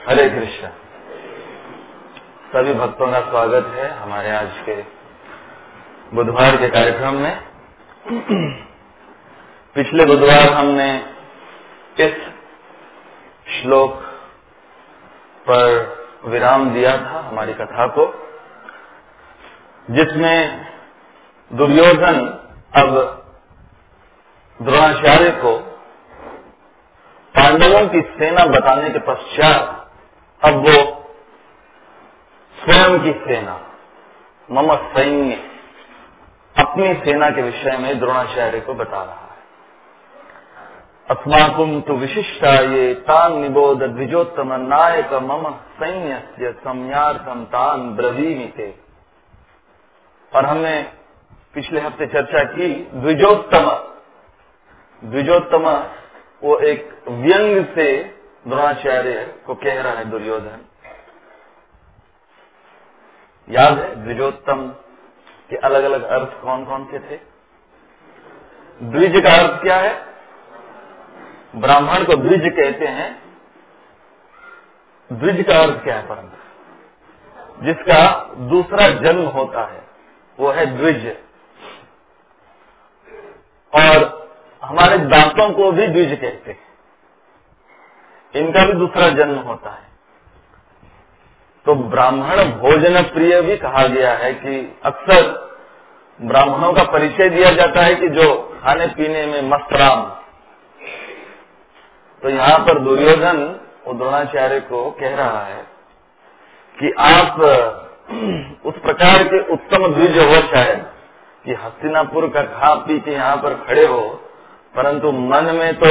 हरे कृष्ण। सभी भक्तों का स्वागत है हमारे आज के बुधवार के कार्यक्रम में। पिछले बुधवार हमने इस श्लोक पर विराम दिया था हमारी कथा को, जिसमें दुर्योधन अब द्रोणाचार्य को पांडवों की सेना बताने के पश्चात अब वो स्वयं की सेना, मम सैन्य, अपनी सेना के विषय में द्रोणाचार्य को बता रहा है। अस्माकं तु विशिष्टा ये तान निबोध द्विजोत्तम नायक मम सैन्यस्य सम्यार्थम तान ब्रवीमिते। और हमने पिछले हफ्ते चर्चा की द्विजोत्तम। द्विजोत्तम वो एक व्यंग से द्रोणाचार्य को कह रहा है दुर्योधन। याद है द्विजोत्तम के अलग अलग अर्थ कौन कौन से थे? द्विज का अर्थ क्या है? ब्राह्मण को द्विज कहते हैं। द्विज का अर्थ क्या है? परंतु जिसका दूसरा जन्म होता है वो है द्विज। और हमारे दांतों को भी द्विज कहते हैं, इनका भी दूसरा जन्म होता है। तो ब्राह्मण भोजन प्रिय भी कहा गया है कि अक्सर ब्राह्मणों का परिचय दिया जाता है कि जो खाने पीने में मस्तराम। तो यहाँ पर दुर्योधन वो द्रोणाचार्य को कह रहा है कि आप उस प्रकार के उत्तम द्विज हो शायद कि हस्तिनापुर का खा पी के यहाँ पर खड़े हो, परंतु मन में तो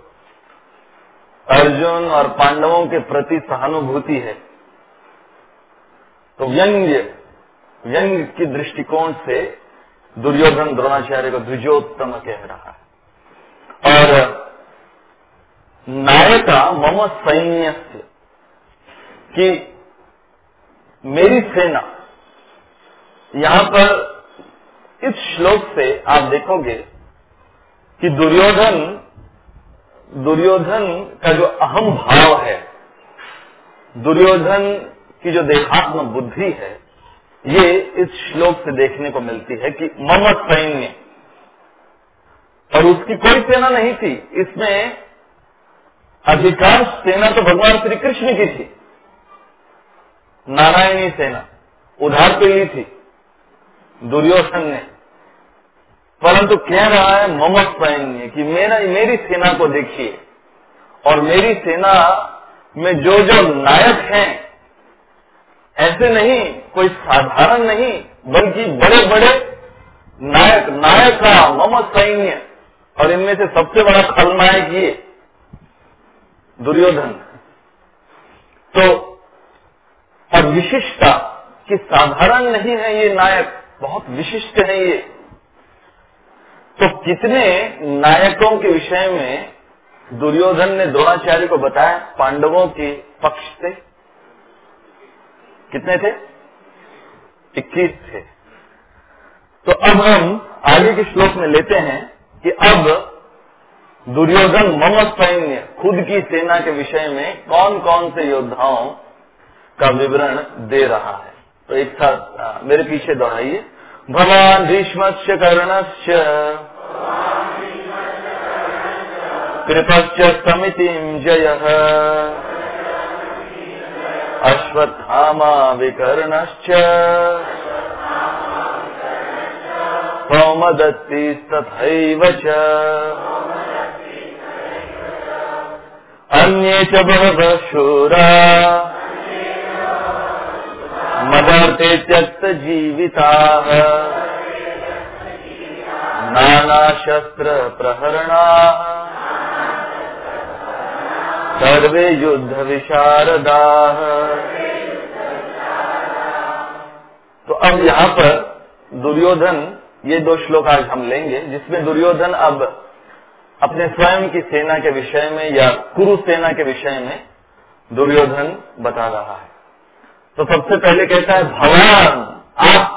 अर्जुन और पांडवों के प्रति सहानुभूति है। तो व्यंग्य की दृष्टिकोण से दुर्योधन द्रोणाचार्य को द्विजोत्तम कह रहा है। और नायका मम सैन्यस्य, कि मेरी सेना। यहां पर इस श्लोक से आप देखोगे कि दुर्योधन का जो अहम भाव है, दुर्योधन की जो देहात्म बुद्धि है, ये इस श्लोक से देखने को मिलती है कि मम सैन्य। और उसकी कोई सेना नहीं थी, इसमें अधिकांश सेना तो भगवान श्री कृष्ण की थी। नारायणी सेना उधार पे ली थी दुर्योधन ने, परंतु कह रहा है मम सैन्य कि मेरी सेना को देखिए। और मेरी सेना में जो जो नायक हैं, ऐसे नहीं, कोई साधारण नहीं, बल्कि बड़े बड़े नायका मम सैन्य। और इनमें से सबसे बड़ा खलनायक ये दुर्योधन। तो और विशिष्टता कि साधारण नहीं है ये नायक, बहुत विशिष्ट है ये। तो कितने नायकों के विषय में दुर्योधन ने द्रोणाचार्य को बताया पांडवों के पक्ष से? कितने थे? 21 थे। तो अब हम आगे के श्लोक में लेते हैं कि अब दुर्योधन मम सैन्य, खुद की सेना के विषय में कौन कौन से योद्धाओं का विवरण दे रहा है। तो एक साथ मेरे पीछे दोहराइए। भवान भीष्मस्य कर्णस्य कृपश्च समितिं जयः अश्वत्थामा विकर्णश्च सौमदत्तिस्तथैव च अन्ये च बहवः शूरा मदार्थे त्यक्तजीविताः नानाशस्त्रप्रहरणाः सर्वे युद्ध विशारदाः। तो अब यहाँ पर दुर्योधन, ये दो श्लोक आज हम लेंगे जिसमें दुर्योधन अब अपने स्वयं की सेना के विषय में या कुरु सेना के विषय में दुर्योधन बता रहा है। तो सबसे पहले कहता है भगवान, आप,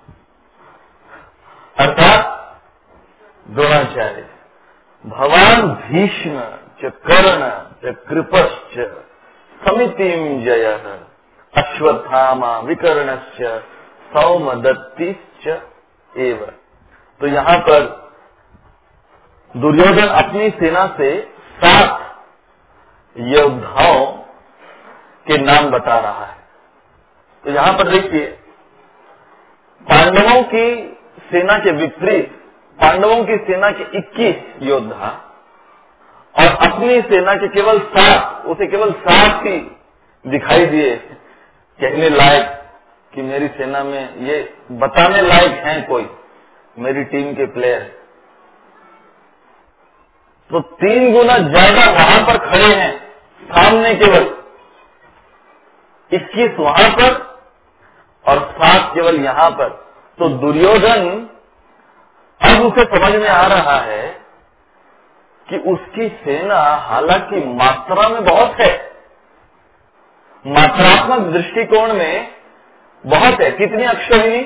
अर्थात द्रोणाचार्य, भगवान भीष्म च कर्ण च कृपश्च समितिम जयः अश्वत्थामा विकर्णश्च सौमदत्तिश्च एव। तो यहाँ पर दुर्योधन अपनी सेना से 7 योद्धाओं के नाम बता रहा है। तो यहाँ पर देखिए, पांडवों की सेना के विपरीत पांडवों की सेना के 21 योद्धा और अपनी सेना के केवल 7, उसे केवल 7 ही दिखाई दिए कहने लायक कि मेरी सेना में ये बताने लायक हैं कोई मेरी टीम के प्लेयर। तो 3 गुना ज्यादा वहां पर खड़े हैं, सामने केवल 21 वहां पर और 7 केवल यहां पर। तो दुर्योधन अब उसे समझ में आ रहा है कि उसकी सेना हालांकि मात्रा में बहुत है, मात्रात्मक दृष्टिकोण में बहुत है। कितनी अक्षौहिणी?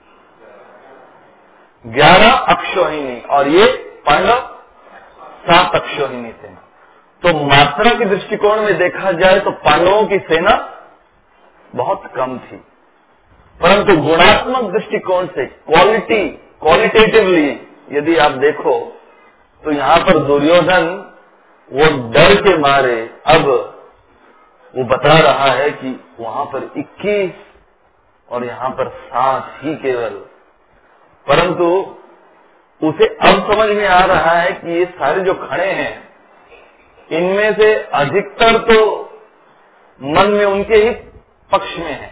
11 अक्षौहिणी, और ये पांडव 7 अक्षौहिणी सेना। तो मात्रा के दृष्टिकोण में देखा जाए तो पांडवों की सेना बहुत कम थी, परंतु गुणात्मक दृष्टिकोण से क्वालिटेटिवली यदि आप देखो तो यहाँ पर दुर्योधन वो डर के मारे अब वो बता रहा है कि वहां पर 21 और यहाँ पर 7 ही केवल। परंतु उसे अब समझ में आ रहा है कि ये सारे जो खड़े हैं इनमें से अधिकतर तो मन में उनके ही पक्ष में है।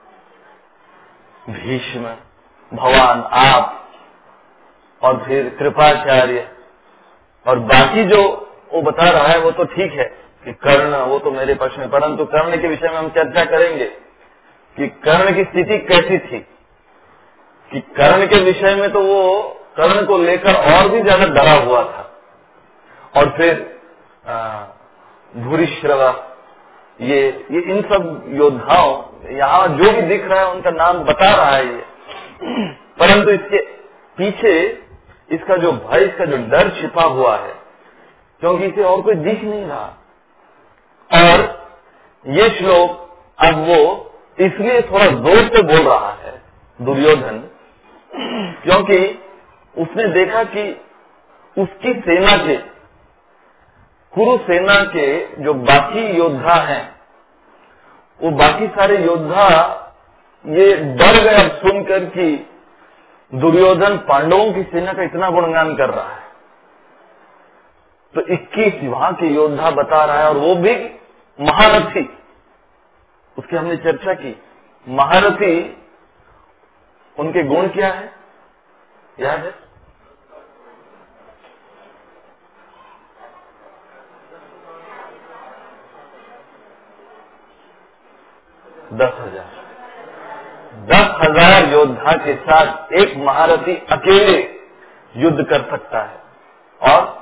भीष्म, भगवान, आप और फिर कृपाचार्य और बाकी जो वो बता रहा है वो तो ठीक है कि कर्ण वो तो मेरे पक्ष में। परंतु कर्ण के विषय में हम चर्चा करेंगे कि कर्ण की स्थिति कैसी थी, कि कर्ण के विषय में तो वो कर्ण को लेकर और भी ज्यादा डरा हुआ था। और फिर भूरिश्रवा, ये इन सब योद्धाओं यहाँ जो भी दिख रहा है उनका नाम बता रहा है ये, परंतु इसके पीछे इसका जो भय, इसका जो डर छिपा हुआ है, क्योंकि इसे और कोई दिख नहीं रहा। और ये श्लोक अब वो इसलिए थोड़ा जोर से बोल रहा है दुर्योधन, क्योंकि उसने देखा कि उसकी सेना के, कुरु सेना के जो बाकी योद्धा हैं, वो बाकी सारे योद्धा ये डर गए अब सुनकर कि दुर्योधन पांडवों की सेना का इतना गुणगान कर रहा है। तो 21 वहां के योद्धा बता रहा है, और वो भी महारथी। उसकी हमने चर्चा की, महारथी उनके गुण क्या है याद है? दस हजार योद्धा के साथ एक महारथी अकेले युद्ध कर सकता है। और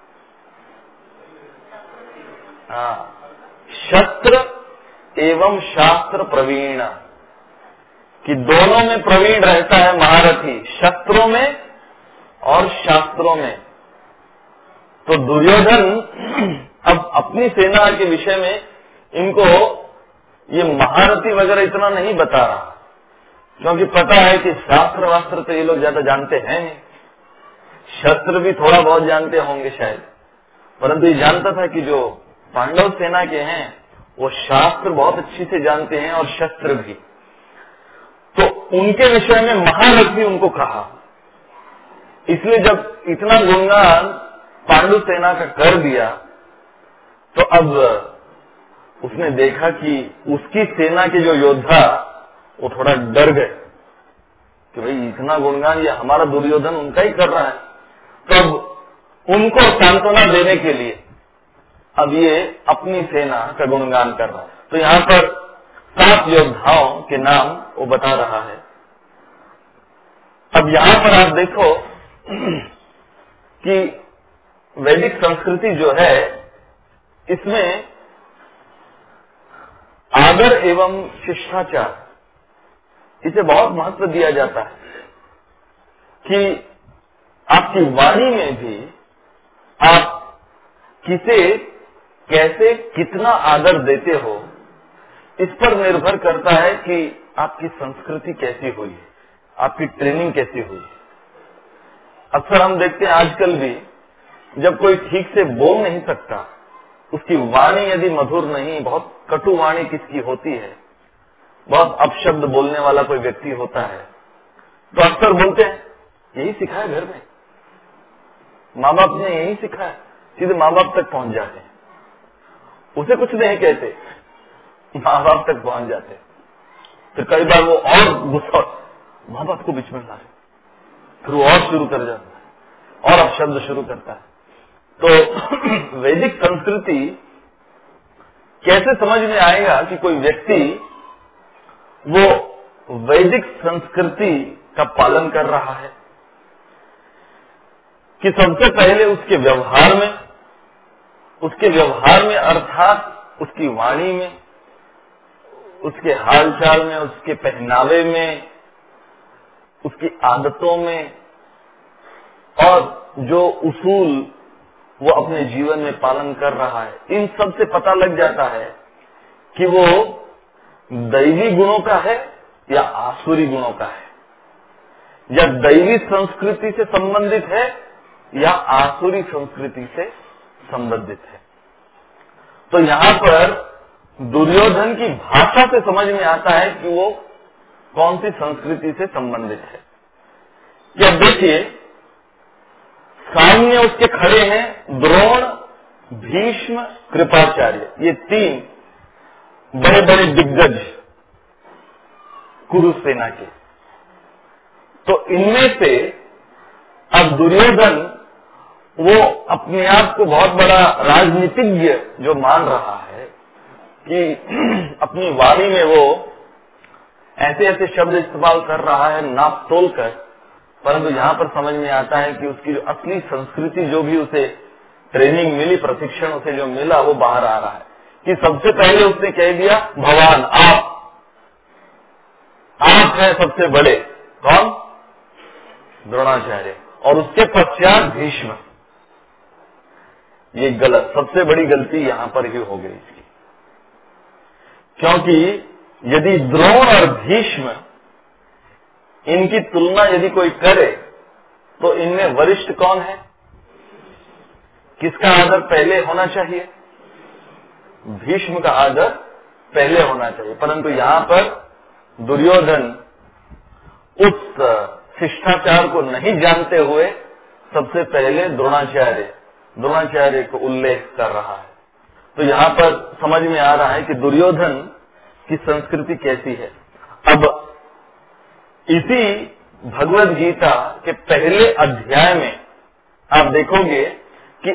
शस्त्र एवं शास्त्र प्रवीण, कि दोनों में प्रवीण रहता है महारथी, शस्त्रों में और शास्त्रों में। तो दुर्योधन अब अपनी सेना के विषय में इनको ये महारथी वगैरह इतना नहीं बता रहा, क्योंकि पता है कि शास्त्र वास्त्र तो ये लोग ज्यादा जानते हैं नहीं, शस्त्र भी थोड़ा बहुत जानते होंगे शायद, परंतु ये जानता था कि जो पांडव सेना के हैं वो शास्त्र बहुत अच्छी से जानते हैं और शस्त्र भी। तो उनके विषय में महारथी उनको कहा। इसलिए जब इतना गुणगान पांडु सेना का कर दिया तो अब उसने देखा कि उसकी सेना के जो योद्धा वो थोड़ा डर गए कि भाई इतना गुणगान ये हमारा दुर्योधन उनका ही कर रहा है। तो अब उनको सांत्वना देने के लिए अब ये अपनी सेना का गुणगान कर रहा है। तो यहाँ पर 7 योद्धाओं के नाम वो बता रहा है। अब यहाँ पर आप देखो कि वैदिक संस्कृति जो है इसमें आदर एवं शिष्टाचार इसे बहुत महत्व दिया जाता है कि आपकी वाणी में भी आप किसे कैसे कितना आदर देते हो इस पर निर्भर करता है कि आपकी संस्कृति कैसी हुई है, आपकी ट्रेनिंग कैसी हुई है। अक्सर हम देखते हैं आजकल भी, जब कोई ठीक से बोल नहीं सकता, उसकी वाणी यदि मधुर नहीं, बहुत कटु वाणी किसकी होती है, बहुत अपशब्द बोलने वाला कोई व्यक्ति होता है, तो अक्सर बोलते हैं यही सिखाया घर में, माँ बाप ने यही सिखाया, सीधे माँ बाप तक पहुंच जाते हैं, उसे कुछ नहीं कहते, माँ बाप तक पहुंच जाते। फिर कई बार वो और गुस्सा, माँ बाप को बीच में ला रहे, फिर वो और शुरू कर जाता है और अपशब्द शुरू करता है। तो वैदिक संस्कृति कैसे समझ में आएगा कि कोई व्यक्ति वो वैदिक संस्कृति का पालन कर रहा है, कि सबसे पहले उसके व्यवहार में अर्थात उसकी वाणी में, उसके हालचाल में, उसके पहनावे में, उसकी आदतों में, और जो उसूल वो अपने जीवन में पालन कर रहा है, इन सब से पता लग जाता है कि वो दैवी गुणों का है या आसुरी गुणों का है, या दैवी संस्कृति से संबंधित है या आसुरी संस्कृति से संबंधित है। तो यहाँ पर दुर्योधन की भाषा से समझ में आता है कि वो कौन सी संस्कृति से संबंधित है। क्या देखिए, सामने उसके खड़े हैं द्रोण, भीष्म, कृपाचार्य, ये तीन बड़े बड़े दिग्गज कुरुसेना के। तो इनमें से अब दुर्योधन वो अपने आप को बहुत बड़ा राजनीतिज्ञ जो मान रहा है कि अपनी वाणी में वो ऐसे ऐसे शब्द इस्तेमाल कर रहा है नाप तोल कर, परंतु यहाँ पर समझ में आता है कि उसकी जो असली संस्कृति, जो भी उसे ट्रेनिंग मिली, प्रशिक्षण उसे जो मिला, वो बाहर आ रहा है। कि सबसे पहले उसने कह दिया भगवान आप हैं सबसे बड़े, कौन? द्रोणाचार्य, और उसके पश्चात भीष्म। ये गलत, सबसे बड़ी गलती यहां पर ही हो गई इसकी, क्योंकि यदि द्रोण और भीष्म इनकी तुलना यदि कोई करे तो इनमें वरिष्ठ कौन है? किसका आदर पहले होना चाहिए? भीष्म का आदर पहले होना चाहिए। परंतु यहां पर दुर्योधन उस शिष्टाचार को नहीं जानते हुए सबसे पहले द्रोणाचार्य को उल्लेख कर रहा है। तो यहाँ पर समझ में आ रहा है कि दुर्योधन की संस्कृति कैसी है। अब इसी भगवद गीता के पहले अध्याय में आप देखोगे कि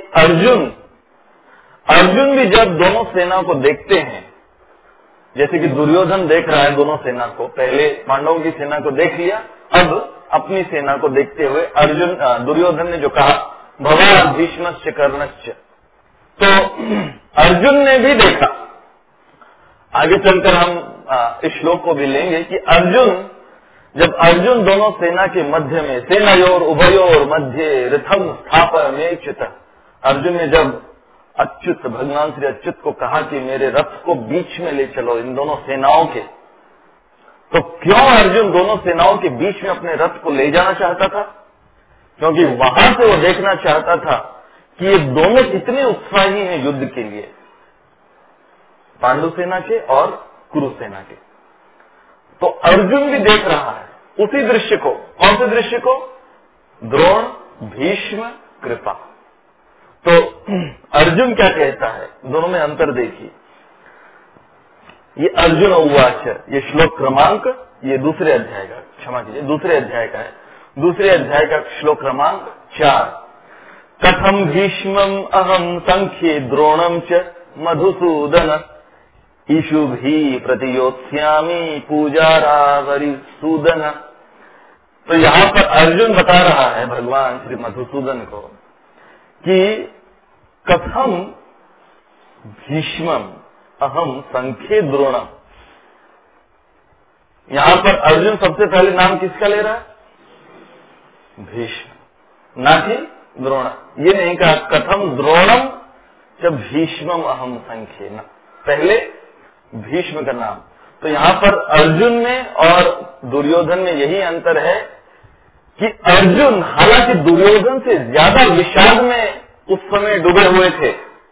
अर्जुन भी जब दोनों सेना को देखते हैं, जैसे कि दुर्योधन देख रहा है दोनों सेना को, पहले पांडवों की सेना को देख लिया, अब अपनी सेना को देखते हुए दुर्योधन ने जो कहा भवान भीष्मश्च कर्णश्च, तो अर्जुन ने भी देखा। आगे चलकर हम इस श्लोक को भी लेंगे कि जब अर्जुन दोनों सेना के मध्य में, सेनायोर उभयोर मध्य रथम स्थापयमेच्युत, अर्जुन ने जब अच्युत, भगवान श्री अच्युत को कहा कि मेरे रथ को बीच में ले चलो इन दोनों सेनाओं के, तो क्यों अर्जुन दोनों सेनाओं के बीच में अपने रथ को ले जाना चाहता था? क्योंकि वहां से वो देखना चाहता था कि ये दोनों कितने उत्साही हैं युद्ध के लिए, पांडु सेना के और कुरु सेना के। तो अर्जुन भी देख रहा है उसी दृश्य को। कौन से दृश्य को? द्रोण, भीष्म, कृपा। तो अर्जुन क्या कहता है, दोनों में अंतर देखिए। ये अर्जुन उवाच, ये श्लोक क्रमांक, ये दूसरे अध्याय का, क्षमा कीजिए, दूसरे अध्याय का है, दूसरे अध्याय का श्लोक क्रमांक 4। कथम भीष्मम अहम संख्ये द्रोणम च मधुसूदन ईशु भी प्रतियोत्स्यामी पूजारावरी सूदन। तो यहाँ पर अर्जुन बता रहा है भगवान श्री मधुसूदन को कि कथम भीष्मम अहम संख्ये द्रोणम। यहां पर अर्जुन सबसे पहले नाम किसका ले रहा है? भीष्म, ना कि द्रोण। ये नहीं कहा कथम द्रोणम जब भीष्मम अहम संख्ये, ना, पहले भीष्म का नाम। तो यहाँ पर अर्जुन में और दुर्योधन में यही अंतर है कि अर्जुन हालांकि दुर्योधन से ज्यादा विषाद में उस समय डूबे हुए थे,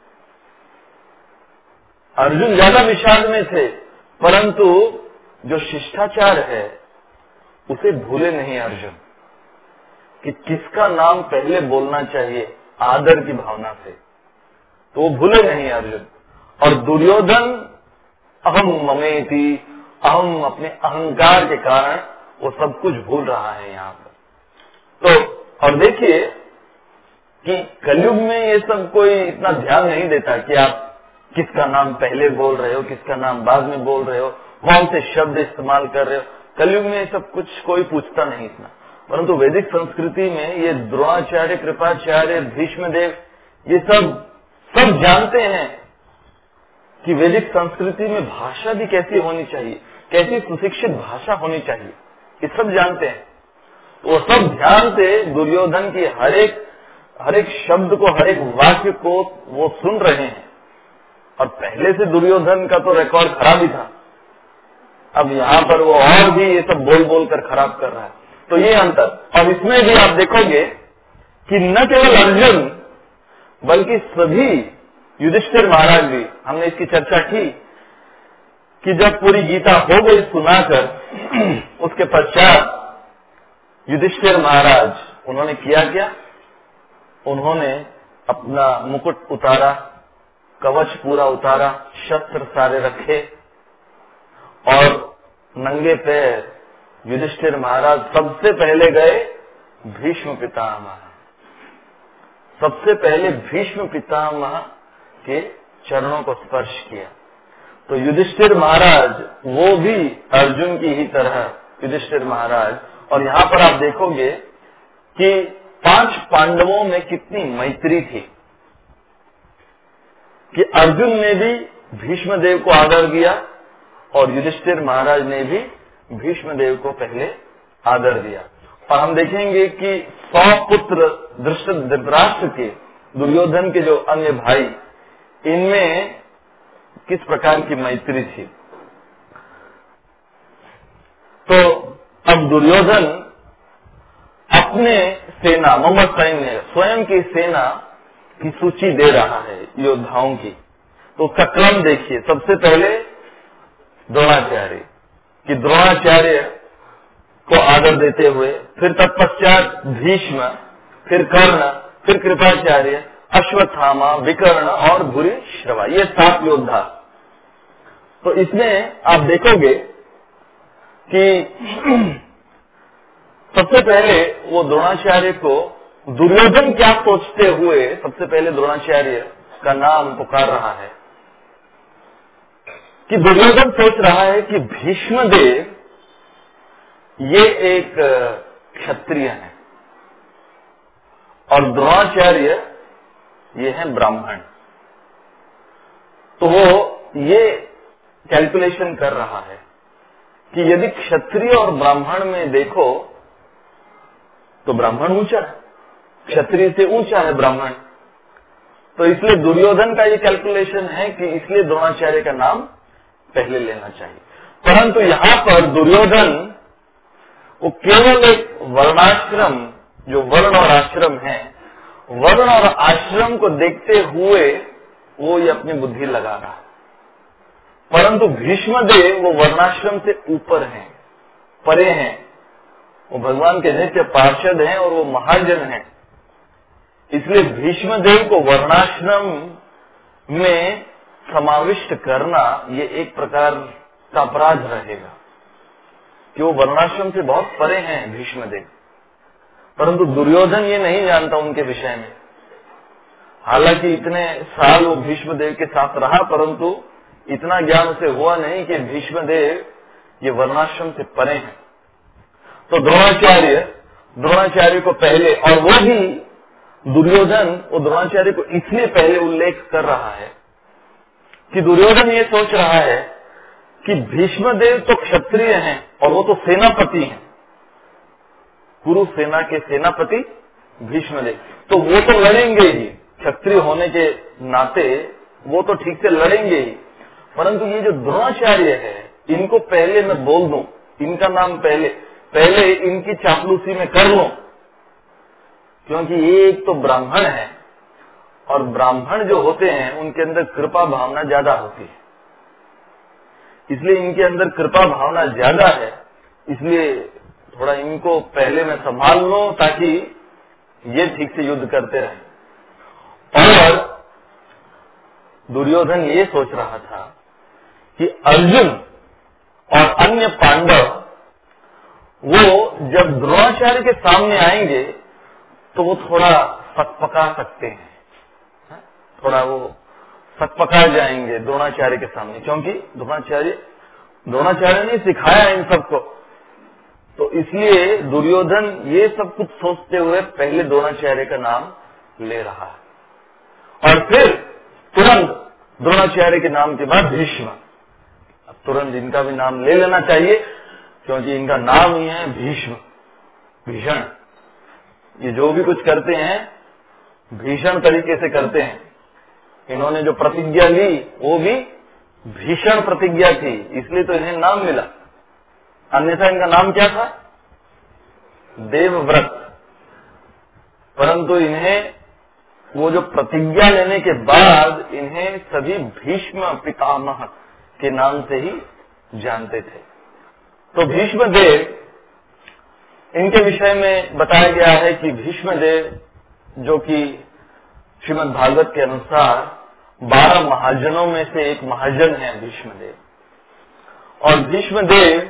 अर्जुन ज्यादा विषाद में थे, परंतु जो शिष्टाचार है उसे भूले नहीं अर्जुन कि किसका नाम पहले बोलना चाहिए, आदर की भावना से, तो वो भूले नहीं अर्जुन। और दुर्योधन अहम ममेति, अहम अपने अहंकार के कारण वो सब कुछ भूल रहा है यहाँ पर। तो और देखिए कि कलयुग में ये सब कोई इतना ध्यान नहीं देता कि आप किसका नाम पहले बोल रहे हो, किसका नाम बाद में बोल रहे हो, कौन से शब्द इस्तेमाल कर रहे हो। कलयुग में ये सब कुछ कोई पूछता नहीं इतना, परंतु वैदिक संस्कृति में ये द्रोणाचार्य, कृपाचार्य, भीष्मदेव ये सब जानते हैं कि वैदिक संस्कृति में भाषा भी कैसी होनी चाहिए, कैसी सुशिक्षित भाषा होनी चाहिए, ये सब जानते हैं। वो सब ध्यान से दुर्योधन की हर एक शब्द को, हर एक वाक्य को वो सुन रहे हैं। और पहले से दुर्योधन का तो रिकॉर्ड खराब ही था, अब यहाँ पर वो और भी ये सब बोल बोल कर खराब कर रहा है। तो ये अंतर। और इसमें भी आप देखोगे कि न केवल अर्जुन बल्कि सभी, युधिष्ठिर महाराज भी, हमने इसकी चर्चा की कि जब पूरी गीता हो गई सुनाकर, उसके पश्चात युधिष्ठिर महाराज उन्होंने किया क्या, उन्होंने अपना मुकुट उतारा, कवच पूरा उतारा, शस्त्र सारे रखे और नंगे पैर युधिष्ठिर महाराज सबसे पहले गए भीष्म पितामह, सबसे पहले भीष्म पितामह के चरणों को स्पर्श किया। तो युधिष्ठिर महाराज वो भी अर्जुन की ही तरह युधिष्ठिर महाराज। और यहाँ पर आप देखोगे कि 5 पांडवों में कितनी मैत्री थी कि अर्जुन ने भी भीष्मदेव को आदर दिया और युधिष्ठिर महाराज ने भी भीष्मदेव को पहले आदर दिया। और हम देखेंगे कि 100 पुत्र धृतराष्ट्र के, दुर्योधन के जो अन्य भाई, इनमें किस प्रकार की मैत्री थी। तो अब दुर्योधन अपने सेना, मम सैन्य, स्वयं की सेना की सूची दे रहा है योद्धाओं की। तो उसका क्रम देखिए, सबसे पहले द्रोणाचार्य, कि द्रोणाचार्य को आदर देते हुए, फिर तत्पश्चात भीष्म, फिर कर्ण, फिर कृपाचार्य, अश्वत्थामा, विकर्ण और भूरिश्रवा, ये 7 योद्धा। तो इसमें आप देखोगे कि सबसे पहले वो द्रोणाचार्य को, दुर्योधन क्या सोचते हुए सबसे पहले द्रोणाचार्य का नाम पुकार रहा है कि दुर्योधन सोच रहा है कि भीष्मदेव ये एक क्षत्रिय है और द्रोणाचार्य ये है ब्राह्मण। तो वो ये कैलकुलेशन कर रहा है कि यदि क्षत्रिय और ब्राह्मण में देखो तो ब्राह्मण ऊंचा है, क्षत्रिय से ऊंचा है ब्राह्मण। तो इसलिए दुर्योधन का ये कैलकुलेशन है कि इसलिए द्रोणाचार्य का नाम पहले लेना चाहिए। परंतु यहाँ पर दुर्योधन वो केवल एक वर्णाश्रम, जो वर्ण और आश्रम है, वर्ण और आश्रम को देखते हुए वो ये अपनी बुद्धि लगा रहा है। परंतु भीष्मदेव वो वर्णाश्रम से ऊपर हैं, परे हैं, वो भगवान के नित्य पार्षद हैं और वो महाजन हैं। इसलिए भीष्मदेव को वर्णाश्रम में समाविष्ट करना ये एक प्रकार का अपराध रहेगा कि वो वर्णाश्रम से बहुत परे हैं भीष्मदेव। परंतु दुर्योधन ये नहीं जानता उनके विषय में। हालांकि इतने साल वो भीष्मदेव के साथ रहा, परंतु इतना ज्ञान उसे हुआ नहीं कि भीष्मदेव ये वर्णाश्रम से परे हैं। तो द्रोणाचार्य को पहले, और वो भी दुर्योधन वो द्रोणाचार्य को इसलिए पहले उल्लेख कर रहा है कि दुर्योधन ये सोच रहा है कि भीष्मदेव तो क्षत्रिय हैं और वो तो सेनापति हैं, कुरु सेना के सेनापति भीष्मदेव, तो वो तो लड़ेंगे ही, क्षत्रिय होने के नाते वो तो ठीक से लड़ेंगे ही। परंतु ये जो द्रोणाचार्य है, इनको पहले मैं बोल दूं, इनका नाम पहले इनकी चापलूसी में कर लूं, क्योंकि ये एक तो ब्राह्मण है और ब्राह्मण जो होते हैं उनके अंदर कृपा भावना ज्यादा होती है, इसलिए इनके अंदर कृपा भावना ज्यादा है, इसलिए थोड़ा इनको पहले मैं संभाल लूं ताकि ये ठीक से युद्ध करते रहें। और दुर्योधन ये सोच रहा था कि अर्जुन और अन्य पांडव वो जब द्रोणाचार्य के सामने आएंगे तो वो थोड़ा सकपका सकते हैं, थोड़ा वो सकपका जाएंगे द्रोणाचार्य के सामने, क्योंकि द्रोणाचार्य ने सिखाया इन सबको। तो इसलिए दुर्योधन ये सब कुछ सोचते हुए पहले द्रोणाचार्य का नाम ले रहा है और फिर तुरंत द्रोणाचार्य के नाम के बाद भीष्म। अब तुरंत इनका भी नाम ले लेना चाहिए, क्योंकि इनका नाम ही है भीष्म, भीषण। ये जो भी कुछ करते हैं भीषण तरीके से करते हैं। इन्होंने जो प्रतिज्ञा ली वो भी भीषण प्रतिज्ञा थी, इसलिए तो इन्हें नाम मिला, अन्यथा इनका नाम क्या था? देवव्रत। परंतु इन्हें वो जो प्रतिज्ञा लेने के बाद इन्हें सभी भीष्म पितामह के नाम से ही जानते थे। तो भीष्म देव, इनके विषय में बताया गया है कि भीष्म देव जो कि श्रीमद् भागवत के अनुसार 12 महाजनों में से एक महाजन है भीष्म देव। और भीष्म देव,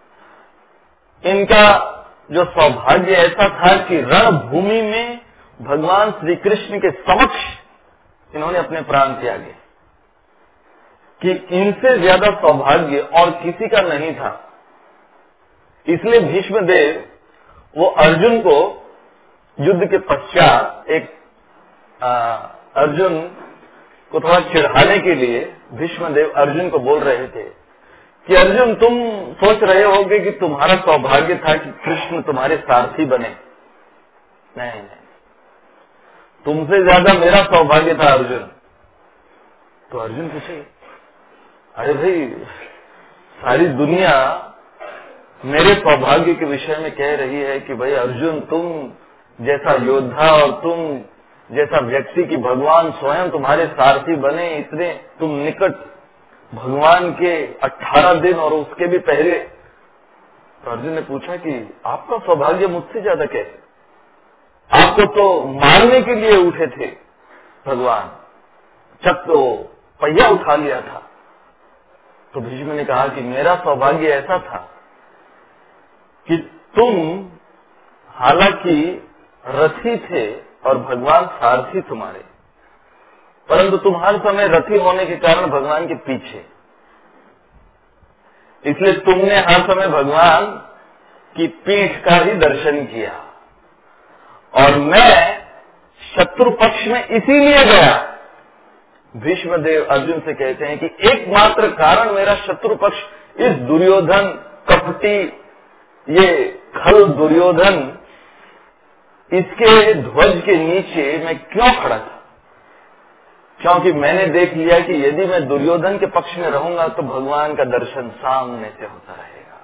इनका जो सौभाग्य ऐसा था कि रणभूमि में भगवान श्री कृष्ण के समक्ष इन्होंने अपने प्राण त्यागे, कि इनसे ज्यादा सौभाग्य और किसी का नहीं था। इसलिए भीष्म देव वो अर्जुन को युद्ध के पश्चात अर्जुन को थोड़ा चिढ़ाने के लिए भीष्मदेव अर्जुन को बोल रहे थे कि अर्जुन, तुम सोच रहे होगे कि तुम्हारा सौभाग्य था कि कृष्ण तुम्हारे सारथी बने। नहीं, तुमसे ज्यादा मेरा सौभाग्य था अर्जुन। तो अर्जुन पूछे, अरे भाई, सारी दुनिया मेरे सौभाग्य के विषय में कह रही है कि भाई अर्जुन, तुम जैसा योद्धा और तुम जैसा व्यक्ति की भगवान स्वयं तुम्हारे सारथी बने, इतने तुम निकट भगवान के 18 दिन और उसके भी पहले। तो अर्जुन ने पूछा कि आपका सौभाग्य मुझसे ज्यादा कैसे? आपको तो मारने के लिए उठे थे भगवान, तो पहिया उठा लिया था। तो भीष्म ने कहा कि मेरा सौभाग्य ऐसा था कि तुम हालांकि रथी थे और भगवान सारथी तुम्हारे, परंतु तुम हर समय रथी होने के कारण भगवान के पीछे, इसलिए तुमने हर समय भगवान की पीठ का ही दर्शन किया। और मैं शत्रु पक्ष में इसीलिए गया। भीष्मदेव अर्जुन से कहते हैं कि एकमात्र कारण मेरा शत्रु पक्ष इस दुर्योधन, कपटी, ये खल दुर्योधन, इसके ध्वज के नीचे मैं क्यों खड़ा था? क्योंकि मैंने देख लिया कि यदि मैं दुर्योधन के पक्ष में रहूंगा तो भगवान का दर्शन सामने से होता रहेगा।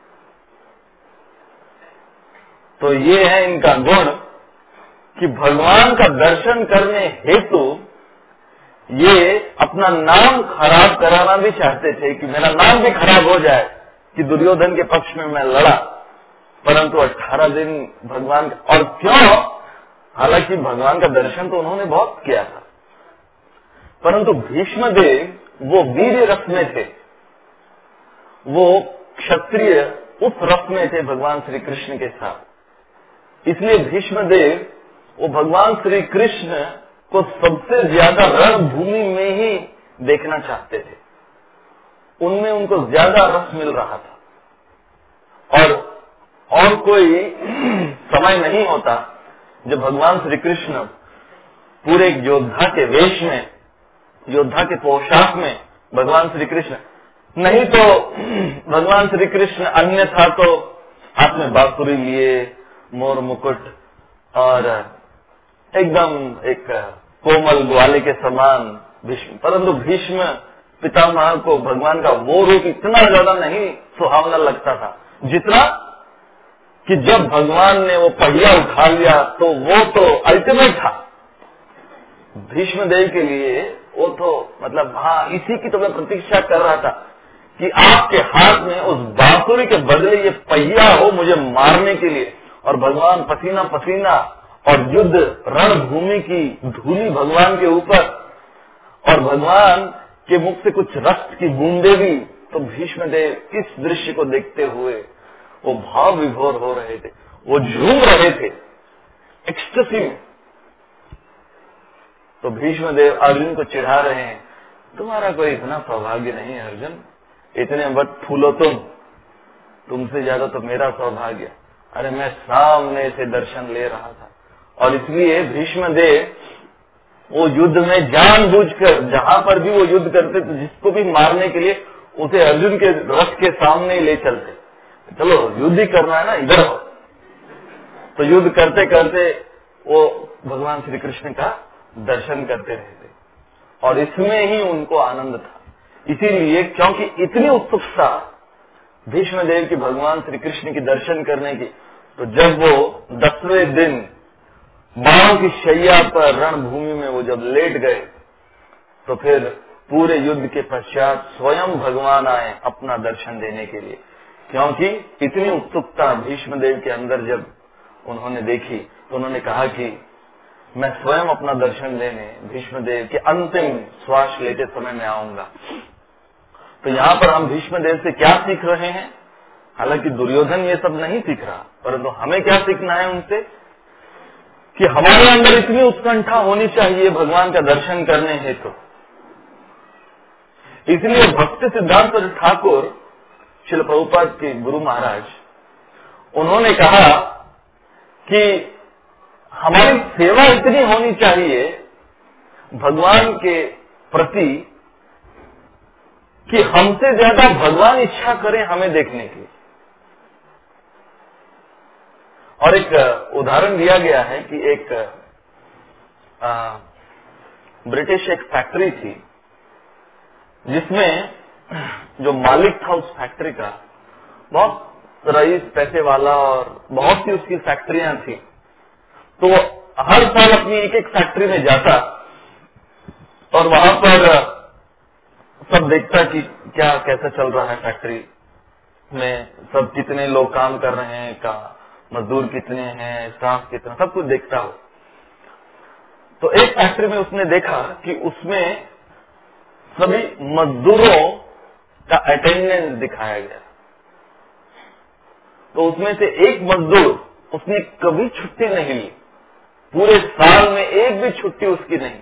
तो ये है इनका गुण कि भगवान का दर्शन करने हेतु ये अपना नाम खराब कराना भी चाहते थे कि मेरा नाम भी खराब हो जाए कि दुर्योधन के पक्ष में मैं लड़ा, परंतु 18 दिन भगवान, और क्यों? हालांकि भगवान का दर्शन तो उन्होंने बहुत किया था, परंतु भीष्मदेव वो वीर रस में थे, वो क्षत्रिय उस रस में थे भगवान श्री कृष्ण के साथ। इसलिए भीष्मदेव वो भगवान श्री कृष्ण को सबसे ज्यादा रणभूमि में ही देखना चाहते थे, उनमें उनको ज्यादा रस मिल रहा था। और कोई समय नहीं होता जब भगवान श्री कृष्ण पूरे योद्धा के वेश में, योद्धा के पोशाक में भगवान श्री कृष्ण, नहीं तो भगवान श्री कृष्ण अन्यथा तो हाथ में बांसुरी लिए, मोर मुकुट और एकदम एक कोमल ग्वाले के समान भीष्म, परंतु भीष्म पितामह को भगवान का वो रूप इतना ज्यादा नहीं सुहावना लगता था, जितना कि जब भगवान ने वो पहिया उठा लिया तो वो तो अल्टीमेट था भीष्म देव के लिए। वो तो मतलब हाँ, इसी की तो मैं प्रतीक्षा कर रहा था कि आपके हाथ में उस बांसुरी के बदले ये पहिया हो मुझे मारने के लिए। और भगवान पसीना पसीना और युद्ध रणभूमि की धूली भगवान के ऊपर, और भगवान के मुख से कुछ रक्त की बूंदे भी। तो भीष्म देव इस दृश्य को देखते हुए वो भाव विभोर हो रहे थे, वो झूम रहे थे एक्सटेसी में। तो भीष्म देव अर्जुन को चिढ़ा रहे हैं, तुम्हारा कोई इतना सौभाग्य नहीं है अर्जुन, इतने वट फूलो तुमसे ज्यादा तो मेरा सौभाग्य। अरे मैं सामने से दर्शन ले रहा था, और इसलिए भीष्म देव वो युद्ध में जानबूझकर जहां पर भी वो युद्ध करते थे, जिसको भी मारने के लिए उसे अर्जुन के रथ के सामने ही ले चलते। चलो युद्ध ही करना है ना, इधर हो। तो युद्ध करते करते वो भगवान श्री कृष्ण का दर्शन करते रहते, और इसमें ही उनको आनंद था। इसीलिए क्योंकि इतनी उत्सुकता भीष्म देव की भगवान श्री कृष्ण की दर्शन करने की, तो जब वो 10वें दिन बाणों की शैया पर रणभूमि में वो जब लेट गए, तो फिर पूरे युद्ध के पश्चात स्वयं भगवान आए अपना दर्शन देने के लिए। क्योंकि इतनी उत्सुकता भीष्म देव के अंदर जब उन्होंने देखी, तो उन्होंने कहा कि मैं स्वयं अपना दर्शन देने भीष्म देव के अंतिम श्वास लेते समय में आऊंगा। तो यहाँ पर हम भीष्म देव से क्या सीख रहे हैं? हालांकि दुर्योधन ये सब नहीं सीख रहा, परंतु हमें क्या सीखना है उनसे कि हमारे अंदर इतनी उत्कंठा होनी चाहिए भगवान का दर्शन करने हेतु। इसलिए भक्ति सिद्धांत ठाकुर श्रील प्रभुपाद के गुरु महाराज, उन्होंने कहा कि हमारी सेवा इतनी होनी चाहिए भगवान के प्रति कि हमसे ज्यादा भगवान इच्छा करें हमें देखने की। और एक उदाहरण दिया गया है कि एक ब्रिटिश एक फैक्ट्री थी, जिसमें जो मालिक था उस फैक्ट्री का बहुत रईस पैसे वाला, और बहुत सी उसकी फैक्ट्रियां थी। तो हर साल अपनी एक एक फैक्ट्री में जाता और वहां पर सब देखता कि क्या कैसा चल रहा है फैक्ट्री में, सब कितने लोग काम कर रहे हैं, का मजदूर कितने हैं, स्टाफ कितना, सब कुछ देखता हो। तो एक फैक्ट्री में उसने देखा कि उसमें सभी मजदूरों का अटेंडेंस दिखाया गया। तो उसमें से एक मजदूर, उसने कभी छुट्टी नहीं ली, पूरे साल में एक भी छुट्टी उसकी नहीं।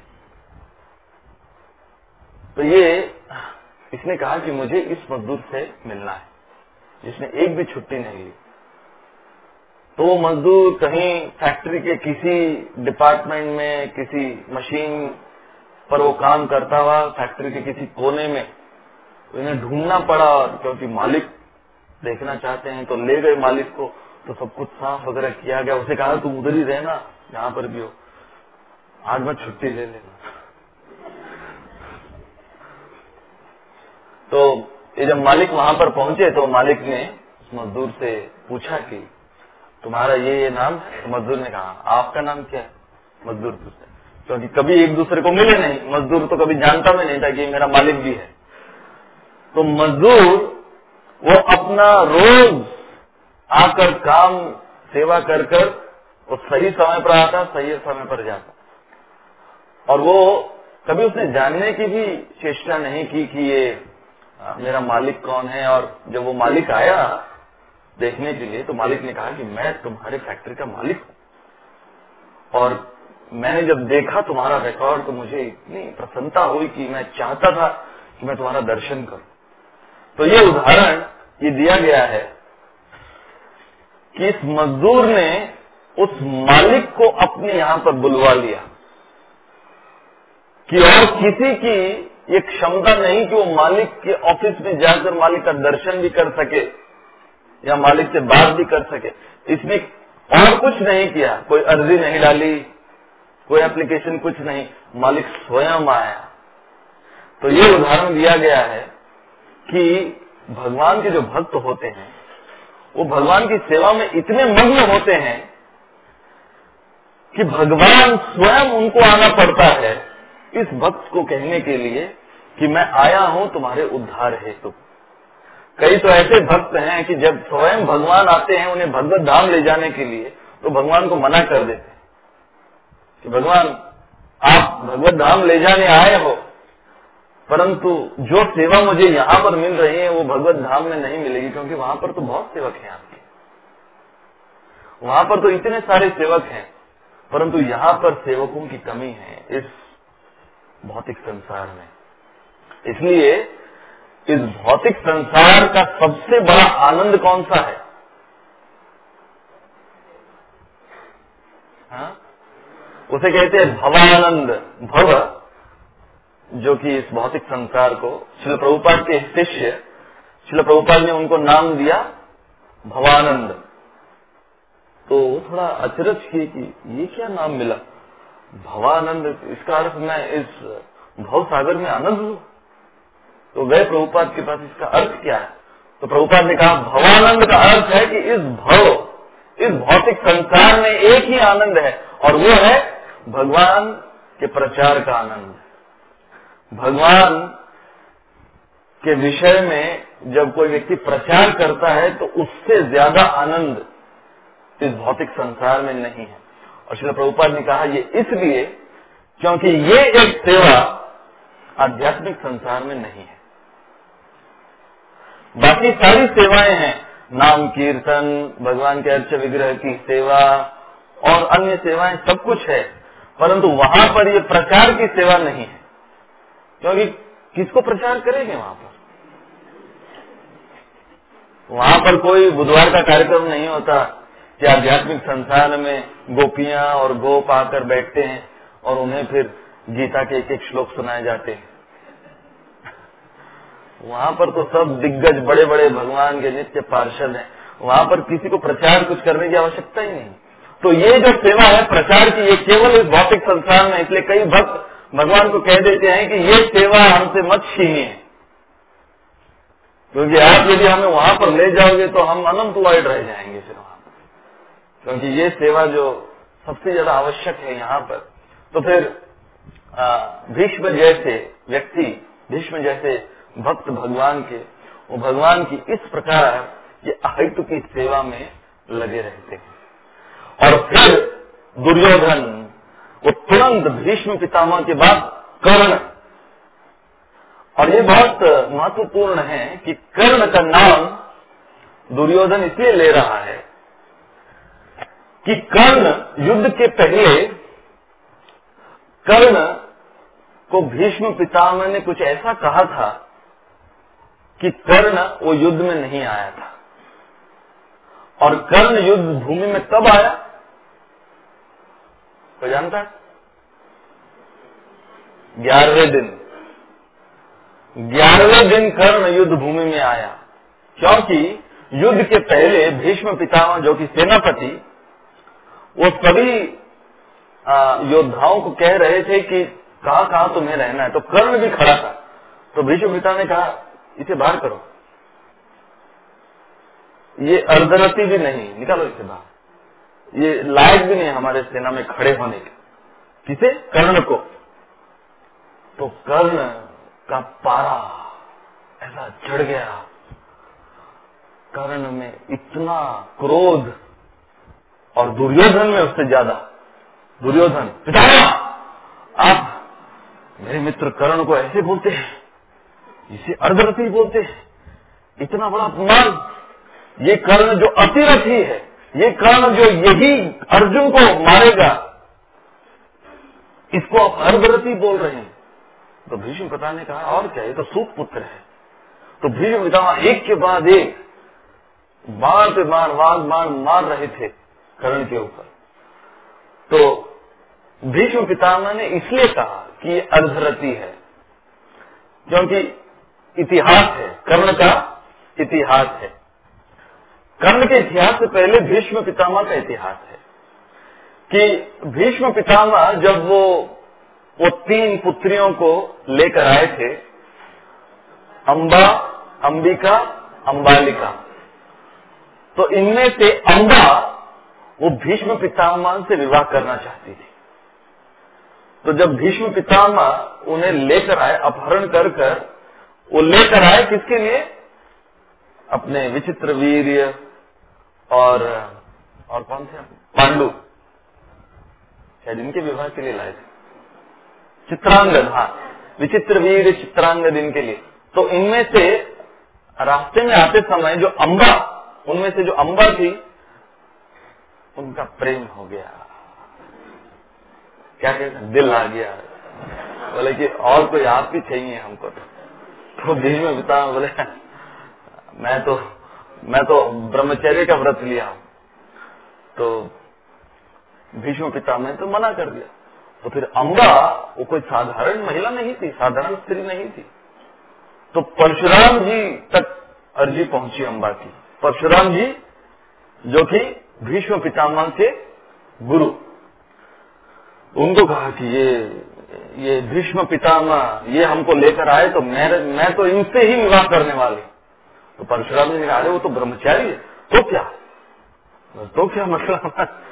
तो ये इसने कहा कि मुझे इस मजदूर से मिलना है जिसने एक भी छुट्टी नहीं ली। तो वो मजदूर कहीं फैक्ट्री के किसी डिपार्टमेंट में, किसी मशीन पर वो काम करता हुआ फैक्ट्री के किसी कोने में, तो इन्हें ढूंढना पड़ा, क्योंकि मालिक देखना चाहते हैं। तो ले गए मालिक को, तो सब कुछ साफ वगैरह किया गया। उसे कहा तुम उधर ही रहना जहां पर भी हो, आज मत छुट्टी ले लेना। तो ये जब मालिक वहां पर पहुंचे, तो मालिक ने उस मजदूर से पूछा कि तुम्हारा ये नाम है? तो मजदूर ने कहा आपका नाम क्या है? मजदूर पूछा, क्योंकि कभी एक दूसरे को मिले नहीं, मजदूर तो कभी जानता भी नहीं था कि मेरा मालिक भी है। तो मजदूर वो अपना रोज आकर काम सेवा कर कर वो सही समय पर आता, सही समय पर जाता, और वो कभी उसने जानने की भी चेष्टा नहीं की कि ये मेरा मालिक कौन है। और जब वो मालिक आया देखने के लिए, तो मालिक ने कहा कि मैं तुम्हारे फैक्ट्री का मालिक हूं, और मैंने जब देखा तुम्हारा रिकॉर्ड तो मुझे इतनी प्रसन्नता हुई कि मैं चाहता था कि मैं तुम्हारा दर्शन करूं। तो ये उदाहरण ये दिया गया है कि इस मजदूर ने उस मालिक को अपने यहां पर बुलवा लिया, कि और किसी की ये क्षमता नहीं कि वो मालिक के ऑफिस में जाकर मालिक का दर्शन भी कर सके या मालिक से बात भी कर सके। इसने और कुछ नहीं किया, कोई अर्जी नहीं डाली, कोई एप्लीकेशन कुछ नहीं, मालिक स्वयं आया। तो ये उदाहरण दिया गया है कि भगवान के जो भक्त होते हैं वो भगवान की सेवा में इतने मग्न होते हैं कि भगवान स्वयं उनको आना पड़ता है इस भक्त को कहने के लिए कि मैं आया हूं तुम्हारे उद्धार हेतु। कई तो ऐसे भक्त हैं कि जब स्वयं भगवान आते हैं उन्हें भगवत धाम ले जाने के लिए तो भगवान को मना कर देते हैं कि भगवान आप भगवत धाम ले जाने आए हो, परंतु जो सेवा मुझे यहाँ पर मिल रही है वो भगवत धाम में नहीं मिलेगी, क्योंकि वहां पर तो बहुत सेवक हैं आपके, वहां पर तो इतने सारे सेवक हैं, परंतु यहाँ पर सेवकों की कमी है इस भौतिक संसार में। इसलिए इस भौतिक संसार का सबसे बड़ा आनंद कौन सा है? हाँ? उसे कहते हैं भवानंद। भव, जो कि इस भौतिक संसार को श्रील प्रभुपाद के शिष्य श्रील प्रभुपाद ने उनको नाम दिया भवानंद। तो वो थोड़ा अचरज किए कि ये क्या नाम मिला भवानंद, इसका अर्थ मैं इस भव सागर में आनंद लूं। तो गए प्रभुपाद के पास, इसका अर्थ क्या है? तो प्रभुपाद ने कहा भवानंद का अर्थ है कि इस भौतिक संसार में एक ही आनंद है, और वो है भगवान के प्रचार का आनंद। भगवान के विषय में जब कोई व्यक्ति प्रचार करता है तो उससे ज्यादा आनंद इस भौतिक संसार में नहीं है। और श्रील प्रभुपाद ने कहा ये इसलिए क्योंकि ये एक सेवा आध्यात्मिक संसार में नहीं है। बाकी सारी सेवाएं हैं, नाम कीर्तन, भगवान के अर्च विग्रह की सेवा और अन्य सेवाएं, सब कुछ है, परंतु वहां पर ये प्रचार की सेवा नहीं है, क्योंकि किसको प्रचार करेंगे वहां पर? वहां पर कोई बुधवार का कार्यक्रम नहीं होता कि आध्यात्मिक संसार में गोपियां और गोप आकर बैठते हैं और उन्हें फिर गीता के एक एक श्लोक सुनाए जाते हैं। वहां पर तो सब दिग्गज बड़े बड़े भगवान के नित्य पार्षद हैं, वहां पर किसी को प्रचार कुछ करने की आवश्यकता ही नहीं। तो ये जो सेवा है प्रचार की, ये केवल इस भौतिक संसार में, इसलिए कई भक्त भगवान को कह देते हैं कि ये सेवा हमसे मत छीनिए, क्योंकि आप यदि हमें वहां पर ले जाओगे तो हम अनंत वाइड रह जाएंगे फिर वहां पर, क्योंकि ये सेवा जो सबसे ज्यादा आवश्यक है यहाँ पर। तो फिर भीष्म जैसे व्यक्ति, भीष्म जैसे भक्त भगवान के, वो भगवान की इस प्रकार ये अहितु की सेवा में लगे रहते हैं। और फिर दुर्योधन, वो तुरंत भीष्म पितामह के बाद कर्ण, और ये बहुत महत्वपूर्ण है कि कर्ण का नाम दुर्योधन इसलिए ले रहा है कि कर्ण युद्ध के पहले कर्ण को भीष्म पितामह ने कुछ ऐसा कहा था कि कर्ण वो युद्ध में नहीं आया था, और कर्ण युद्ध भूमि में कब आया कोई जानता है? 11वें दिन, 11वें दिन कर्ण युद्ध भूमि में आया, क्योंकि युद्ध के पहले भीष्म पितामह जो कि सेनापति, वो सभी योद्धाओं को कह रहे थे कि कहां तुम्हें रहना है। तो कर्ण भी खड़ा था, तो भीष्म पितामह ने कहा इसे बाहर करो, ये अर्धरथी भी नहीं, निकालो इसे बाहर, ये लायक भी नहीं हमारे सेना में खड़े होने के। किसे? कर्ण को। तो कर्ण का पारा ऐसा चढ़ गया, कर्ण में इतना क्रोध, और दुर्योधन में उससे ज्यादा। दुर्योधन, पितामह आप मेरे मित्र कर्ण को ऐसे बोलते हैं, इसे अर्धरथी बोलते हैं, इतना बड़ा अपमान। ये कर्ण जो अतिरथी है, ये कर्ण जो यही अर्जुन को मारेगा, इसको आप अर्धरथी बोल रहे हैं। तो भीष्म पितामह ने कहा और क्या, ये तो सूत पुत्र है। तो भीष्म पितामह एक के बाद एक बाण पे बाण, वाग बाण मार रहे थे कर्ण के ऊपर। तो भीष्म पितामह ने इसलिए कहा कि ये अर्धरथी है, क्योंकि इतिहास है, कर्ण का इतिहास है। कर्ण के इतिहास से पहले भीष्म पितामह का इतिहास है कि भीष्म पितामह जब वो 3 पुत्रियों को लेकर आए थे अंबा, अंबिका, अंबालिका। तो इनमें से अंबा वो भीष्म पितामह से विवाह करना चाहती थी। तो जब भीष्म पितामह उन्हें लेकर आए, अपहरण कर कर वो लेकर आए, किसके लिए? अपने विचित्र वीर्य और कौन थे पांडु, शायद इनके विवाह के लिए लाए थे। चित्रांगद, हाँ, विचित्र वीर चित्रांगद इनके लिए। तो इनमें से रास्ते में आते समय जो अंबा, उनमें से जो अंबा थी, उनका प्रेम हो गया। क्या कहते हैं, दिल आ गया। बोले कि और कोई आप ही चाहिए हमको। तो भीष्म पितामह बोले मैं तो ब्रह्मचर्य का व्रत लिया हूं। तो भीष्म पितामह ने तो मना कर दिया। तो फिर अंबा वो कोई साधारण महिला नहीं थी, साधारण स्त्री नहीं थी। तो परशुराम जी तक अर्जी पहुंची अंबा की। परशुराम जी जो कि भीष्म पितामह के गुरु, उनको कहा कि ये भीष्म पितामह ये हमको लेकर आए, तो मैं तो इनसे ही विवाह करने वाली। तो परशुराम जी ने कहा वो तो ब्रह्मचारी है। तो क्या मतलब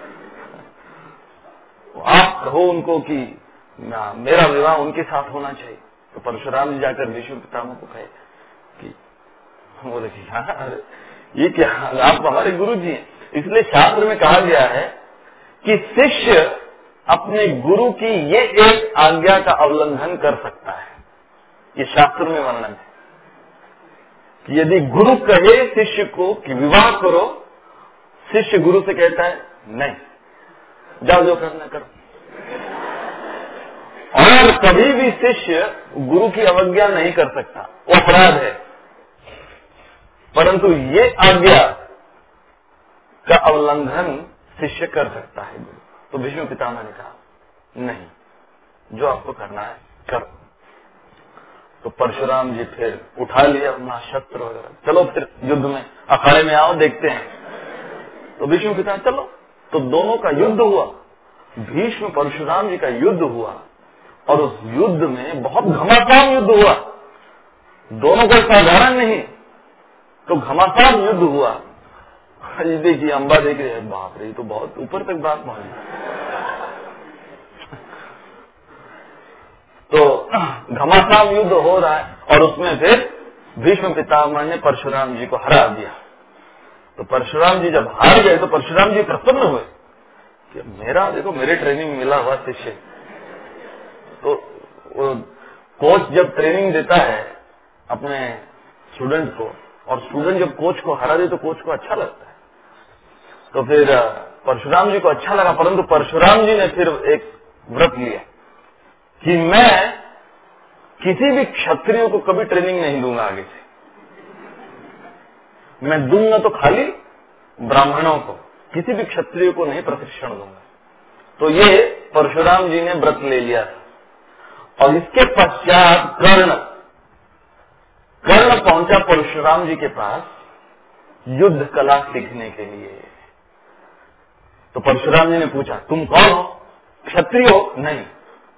आप कहो उनको कि मेरा विवाह उनके साथ होना चाहिए। तो परशुराम जी जाकर भीष्म पितामह को कहे कि बोले कि हाँ, ये क्या, आप हमारे गुरु जी हैं। इसलिए शास्त्र में कहा गया है कि शिष्य अपने गुरु की ये एक आज्ञा का उल्लंघन कर सकता है। ये शास्त्र में वर्णन है कि यदि गुरु कहे शिष्य को कि विवाह करो, शिष्य गुरु से कहता है नहीं, जाओ जो करना करो। और कभी भी शिष्य गुरु की अवज्ञा नहीं कर सकता, वो अपराध है। परंतु ये आज्ञा का उल्लंघन शिष्य कर सकता है गुरु। तो भीष्म पितामह ने कहा नहीं, जो आपको करना है करो। तो परशुराम जी फिर उठा लिया अपना शस्त्र वगैरह, चलो फिर युद्ध में, अखाड़े में आओ, देखते हैं। तो भीष्म पितामह चलो। तो दोनों का युद्ध हुआ, भीष्म परशुराम जी का युद्ध हुआ। और उस युद्ध में बहुत घमासान युद्ध हुआ, दोनों को साधारण नहीं। तो घमासान युद्ध हुआ। ये देखिए अंबा देख रहे हैं, बाप रे, तो बहुत ऊपर तक बात पहुंची। तो घमासान युद्ध हो रहा है और उसमें फिर भीष्म पितामह ने परशुराम जी को हरा दिया। तो परशुराम जी जब हार गए तो परशुराम जी प्रसन्न हुए कि मेरा देखो, मेरे ट्रेनिंग मिला हुआ शिष्य। तो कोच जब ट्रेनिंग देता है अपने स्टूडेंट को, और स्टूडेंट जब कोच को हरा दे तो कोच को अच्छा लगता है। तो फिर परशुराम जी को अच्छा लगा। परंतु परशुराम जी ने फिर एक व्रत लिया कि मैं किसी भी क्षत्रियो को कभी ट्रेनिंग नहीं दूंगा आगे से। मैं दूंगा तो खाली ब्राह्मणों को, किसी भी क्षत्रियो को नहीं प्रशिक्षण दूंगा। तो ये परशुराम जी ने व्रत ले लिया था। और इसके पश्चात कर्ण पहुंचा परशुराम जी के पास युद्ध कला सीखने के लिए। तो परशुराम जी ने पूछा तुम कौन हो? क्षत्रिय हो? नहीं,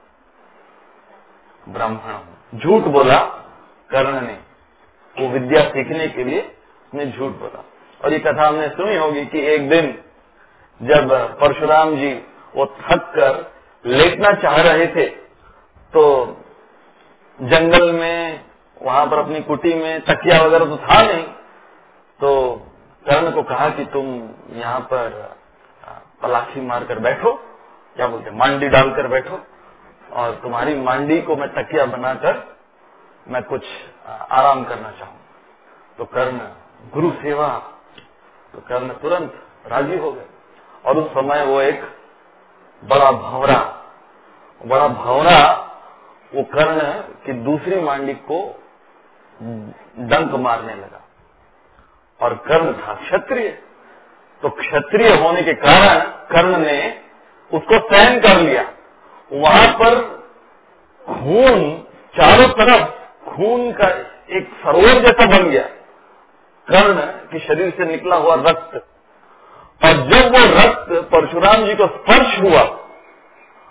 ब्राह्मण हो। झूठ बोला कर्ण ने, वो विद्या सीखने के लिए ने झूठ बोला। और ये कथा हमने सुनी होगी कि एक दिन जब परशुराम जी वो थक कर लेटना चाह रहे थे, तो जंगल में वहां पर अपनी कुटी में तकिया वगैरह तो था नहीं। तो कर्ण को कहा कि तुम यहाँ पर पलाखी मारकर बैठो, क्या बोलते, मांडी डालकर बैठो, और तुम्हारी मांडी को मैं तकिया बनाकर मैं कुछ आराम करना चाहूं। तो कर्ण गुरु सेवा, तो कर्ण तुरंत राजी हो गए। और उस समय वो एक बड़ा भंवरा वो कर्ण की दूसरी मांडी को डंक मारने लगा। और कर्ण था क्षत्रिय, तो क्षत्रिय होने के कारण कर्ण ने उसको सहन कर लिया। वहां पर खून, चारों तरफ खून का एक सरोवर जैसा बन गया, कर्ण के शरीर से निकला हुआ रक्त। और जब वो रक्त परशुराम जी को स्पर्श हुआ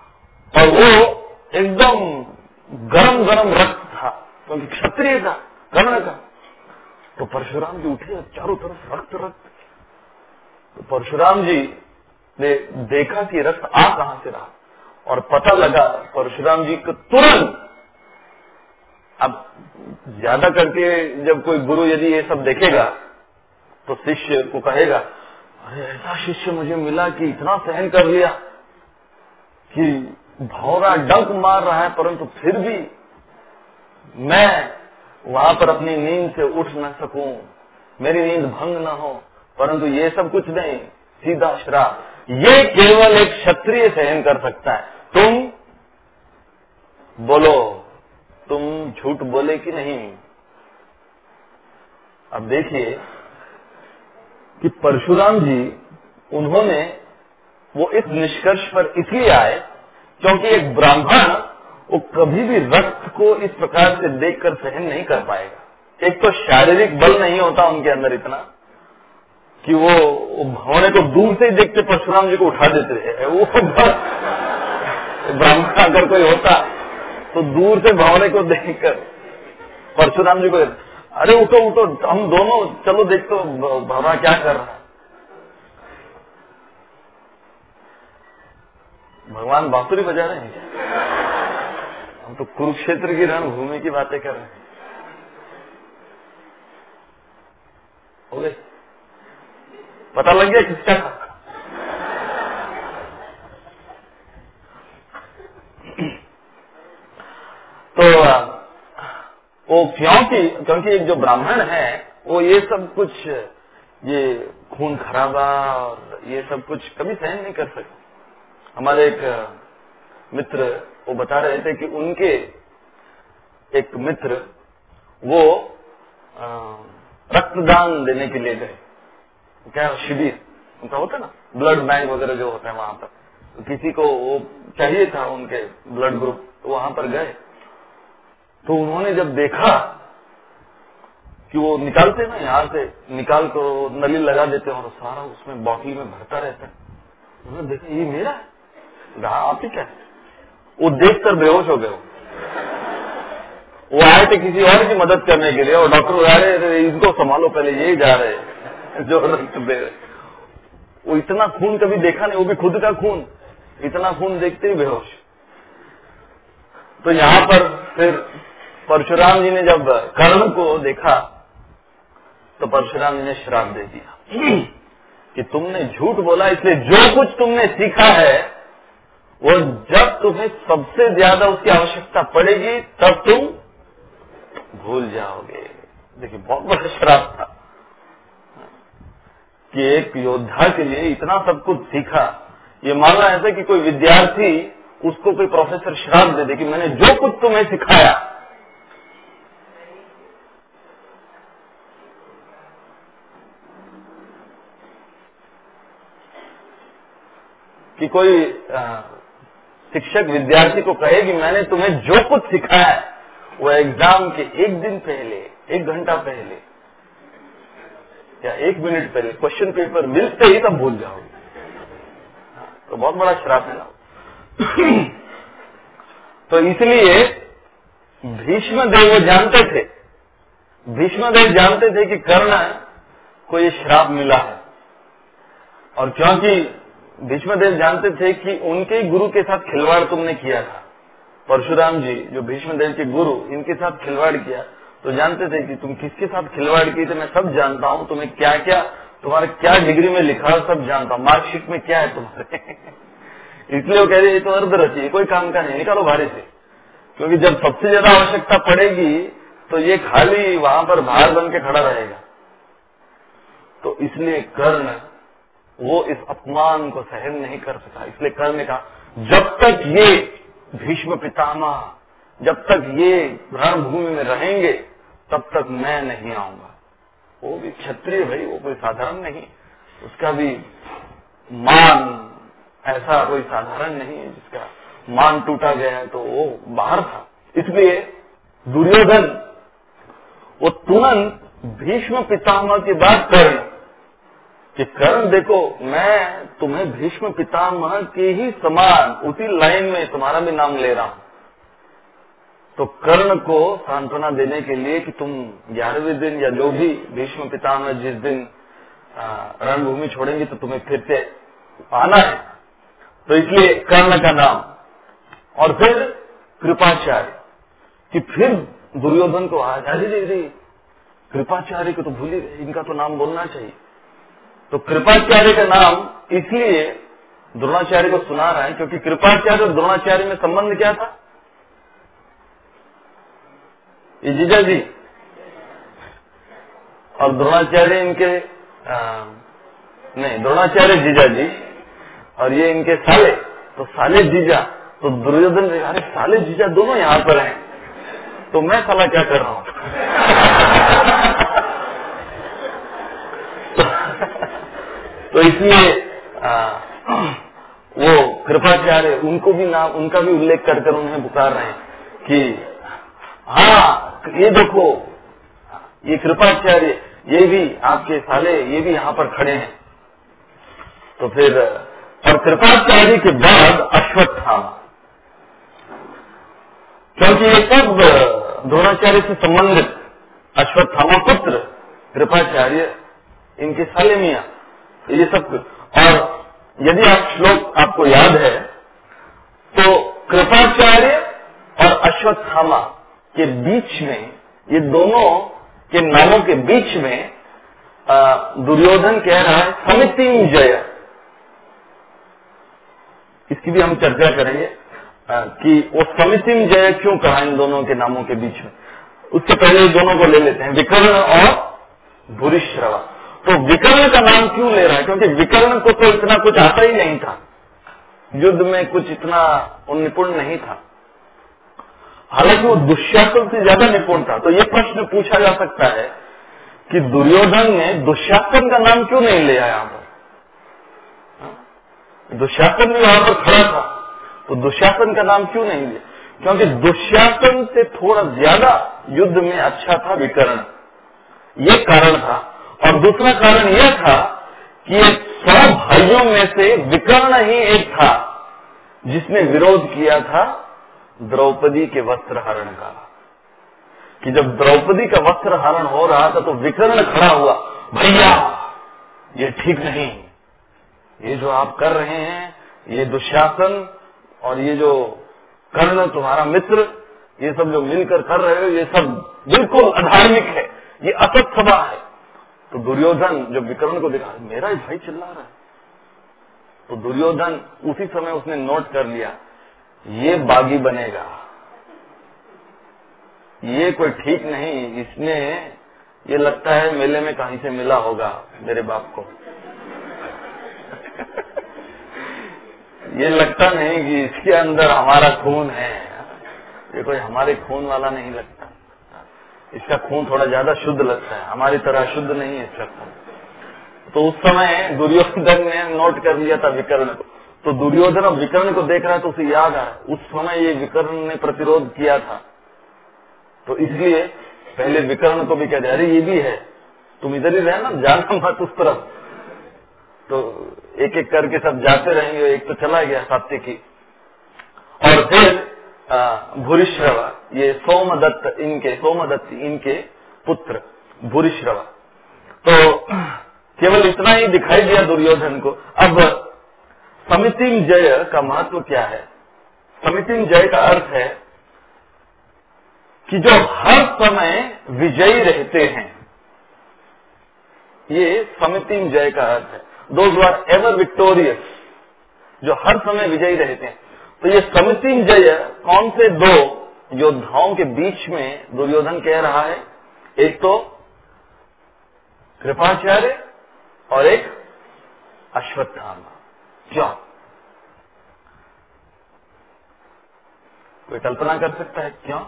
और वो एकदम गरम गरम रक्त था, क्योंकि क्षत्रिय था, कर्ण का। तो परशुराम जी उठे, चारों तरफ रक्त रक्त। तो परशुराम जी ने देखा कि रक्त आ कहां से रहा, और पता लगा परशुराम जी को तुरंत। अब ज्यादा करके जब कोई गुरु यदि ये सब देखेगा तो शिष्य को कहेगा, अरे ऐसा शिष्य मुझे मिला कि इतना सहन कर लिया कि भौरा डंक मार रहा है, परंतु फिर भी मैं वहां पर अपनी नींद से उठ न सकूं, मेरी नींद भंग न हो। परंतु ये सब कुछ नहीं, सीधा श्राप। ये केवल एक क्षत्रिय सहन कर सकता है। तुम बोलो, तुम झूठ बोले कि नहीं। अब देखिए कि परशुराम जी उन्होंने वो इस निष्कर्ष पर इसलिए आए क्योंकि एक ब्राह्मण वो कभी भी रक्त को इस प्रकार से देखकर सहन नहीं कर पाएगा। एक तो शारीरिक बल नहीं होता उनके अंदर इतना कि वो भौने को दूर से ही देखते परशुराम जी को उठा देते थे। वो ब्राह्मण अगर कोई होता तो दूर से भौने को देखकर परशुराम जी को, अरे उठो उठो, हम दोनों चलो देखो भौरा क्या कर रहा है। भगवान बांसुरी बजा रहे हैं क्या? हम तो कुरुक्षेत्र की रणभूमि की बातें कर रहे हैं। हो गए? पता लग गया किसका था? तो वो क्योंकि एक जो ब्राह्मण है वो ये सब कुछ, ये खून खराबा और ये सब कुछ कभी सहन नहीं कर सकते। हमारे एक मित्र वो बता रहे थे कि उनके एक मित्र वो रक्तदान देने के लिए गए। क्या शिविर उनका होता है ना, ब्लड बैंक वगैरह जो होता है वहां पर, तो किसी को वो चाहिए था उनके ब्लड ग्रुप, तो वहां पर गए। तो उन्होंने जब देखा कि वो निकालते ना, यहाँ से निकाल को नली लगा देते हैं और सारा उसमें बॉटल में भरता रहता है, उन्होंने देखा ये मेरा है, कहा आप ही क्या है। वो देखकर बेहोश हो गए। वो आए थे किसी और की मदद करने के लिए और डॉक्टर आ रहे, इनको संभालो पहले, यही जा रहे जो रक्त दे रहे। वो इतना खून कभी देखा नहीं, वो भी खुद का खून, इतना खून देखते ही बेहोश। तो यहाँ पर फिर परशुराम जी ने जब कर्ण को देखा तो परशुराम जी ने श्राप दे दिया कि तुमने झूठ बोला, इसलिए जो कुछ तुमने सीखा है वो जब तुम्हें सबसे ज्यादा उसकी आवश्यकता पड़ेगी तब तुम भूल जाओगे। देखिए बहुत बड़ा श्राप था कि एक योद्धा के लिए इतना सब कुछ सीखा। ये मानना ऐसा कि कोई विद्यार्थी उसको कोई प्रोफेसर श्राप दे दे कि मैंने जो कुछ तुम्हें सिखाया कि कोई शिक्षक विद्यार्थी को कहे कि मैंने तुम्हें जो कुछ सिखाया है वो एग्जाम के एक दिन पहले, एक घंटा पहले या एक मिनट पहले क्वेश्चन पेपर मिलते ही तब भूल जाओगे। तो बहुत बड़ा श्राप है ना। तो इसलिए भीष्मदेव जानते थे, भीष्मदेव जानते थे कि कर्ण को ये श्राप मिला है, और क्योंकि भीष्मदेव जानते थे कि उनके गुरु के साथ खिलवाड़ तुमने किया था, परशुराम जी जो भीष्मदेव के गुरु, इनके साथ खिलवाड़ किया, तो जानते थे कि तुम किसके साथ खिलवाड़ की थे, मैं सब जानता हूँ, तुम्हें क्या क्या, तुम्हारे क्या डिग्री में लिखा है सब जानता हूँ, मार्कशीट में क्या है तुम्हारे। इसलिए वो कह रहे ये तो अर्धरची, कोई काम का नहीं, निकालो भारी से, क्योंकि जब सबसे ज्यादा आवश्यकता पड़ेगी तो ये खाली वहां पर भार बन के खड़ा रहेगा। तो इसलिए कर्ण वो इस अपमान को सहन नहीं कर सका। इसलिए कर्ण ने कहा जब तक ये भीष्म पितामह, जब तक ये रणभूमि में रहेंगे तब तक मैं नहीं आऊंगा। वो भी क्षत्रिय भाई, वो कोई साधारण नहीं, उसका भी मान ऐसा कोई साधारण नहीं है जिसका मान टूटा गया है, तो वो बाहर था। इसलिए दुर्योधन वो तुरंत भीष्म पितामह की बात कर्ण कि कर्ण देखो मैं तुम्हें भीष्म पितामह के ही समान उसी लाइन में तुम्हारा भी नाम ले रहा हूं, तो कर्ण को सांत्वना देने के लिए कि तुम 11वें दिन या जो भी भीष्म पितामह जिस दिन रणभूमि छोड़ेंगे तो तुम्हें फिर से आना है, तो इसलिए कर्ण का नाम। और फिर कृपाचार्य कि फिर दुर्योधन को आजादी दे दी, कृपाचार्य को तो भूल ही गए, इनका तो नाम बोलना चाहिए। तो कृपाचार्य का नाम इसलिए द्रोणाचार्य को सुना रहा है क्योंकि कृपाचार्य और द्रोणाचार्य में संबंध क्या था? ये जीजा जी और द्रोणाचार्य इनके नहीं, द्रोणाचार्य जीजा जी और ये इनके साले, तो साले जीजा। तो दुर्योधन ने अरे साले जीजा दोनों यहाँ पर हैं, तो मैं साला क्या कर रहा हूं? तो इसलिए वो कृपाचार्य उनको भी नाम, उनका भी उल्लेख कर उन्हें पुकार रहे हैं कि हाँ ये देखो ये कृपाचार्य, ये भी आपके साले, ये भी यहाँ पर खड़े हैं। तो फिर और कृपाचार्य के बाद अश्वत्थामा, क्योंकि ये सब द्रोणाचार्य से संबंधित, अश्वत्थामा पुत्र कृपाचार्य, इनके साले मियां, ये सब। और यदि आप श्लोक आपको याद है तो कृपाचार्य और अश्वत्थामा के बीच में, ये दोनों के नामों के बीच में दुर्योधन कह रहा है समितिम जय। इसकी भी हम चर्चा करेंगे कि वो समितिम जय क्यों कहा इन दोनों के नामों के बीच में। उससे पहले दोनों को ले लेते हैं, विकर्ण और भूरिश्रवा। तो विकर्ण का नाम क्यों ले रहा है? क्योंकि विकर्ण को तो इतना कुछ आता ही नहीं था, युद्ध में कुछ इतना निपुण नहीं था, हालांकि वो दुशासन से ज्यादा निपुण था। तो ये प्रश्न पूछा जा सकता है कि दुर्योधन ने दुशासन का नाम क्यों नहीं लिया यहाँ पर? दुशासन भी वहां पर खड़ा था, तो दुशासन का नाम क्यों नहीं लिया? क्योंकि दुशासन से थोड़ा ज्यादा युद्ध में अच्छा था विकर्ण, ये कारण था। और दूसरा कारण यह था कि 100 भाइयों में से विकर्ण ही एक था जिसने विरोध किया था द्रौपदी के वस्त्र हरण का। कि जब द्रौपदी का वस्त्र हरण हो रहा था तो विकर्ण खड़ा हुआ, भैया ये ठीक नहीं, ये जो आप कर रहे हैं, ये दुशासन और ये जो कर्ण तुम्हारा मित्र, ये सब जो मिलकर कर रहे हो, ये सब बिल्कुल अधार्मिक है, ये असत सभा है। तो दुर्योधन जब विकर्ण को देखा, मेरा ही भाई चिल्ला रहा है, तो दुर्योधन उसी समय उसने नोट कर लिया, ये बागी बनेगा, ये कोई ठीक नहीं, इसने ये लगता है मेले में कहीं से मिला होगा मेरे बाप को। ये लगता नहीं कि इसके अंदर हमारा खून है, ये कोई हमारे खून वाला नहीं लगता, इसका खून थोड़ा ज्यादा शुद्ध लगता है, हमारी तरह शुद्ध नहीं है इसका खून। तो उस समय दुर्योधन ने नोट कर लिया था विकर्ण को। तो दुर्योधन अब विकर्ण को देख रहा है तो उसे याद आ रहा है उस समय ये विकर्ण ने प्रतिरोध किया था, तो इसलिए पहले विकर्ण को भी कह दिया, अरे ये भी है, तुम इधर ही रहना, जाना मत उस तरफ। तो एक एक करके सब जाते रहेंगे, एक तो चला गया सात्विकी। और फिर भूरिश्रवा, ये सोमदत्त इनके पुत्र भूरिश्रवा। तो केवल इतना ही दिखाई दिया दुर्योधन को। अब समितिम जय का महत्व क्या है? समितिम जय का अर्थ है कि जो हर समय विजयी रहते हैं, ये समितिम जय का अर्थ है। Those who are ever victorious, जो हर समय विजयी रहते हैं। तो ये समितिम जय कौन से दो योद्धाओं के बीच में दुर्योधन कह रहा है? एक तो कृपाचार्य और एक अश्वत्थामा। क्यों? कोई कल्पना कर सकता है क्यों?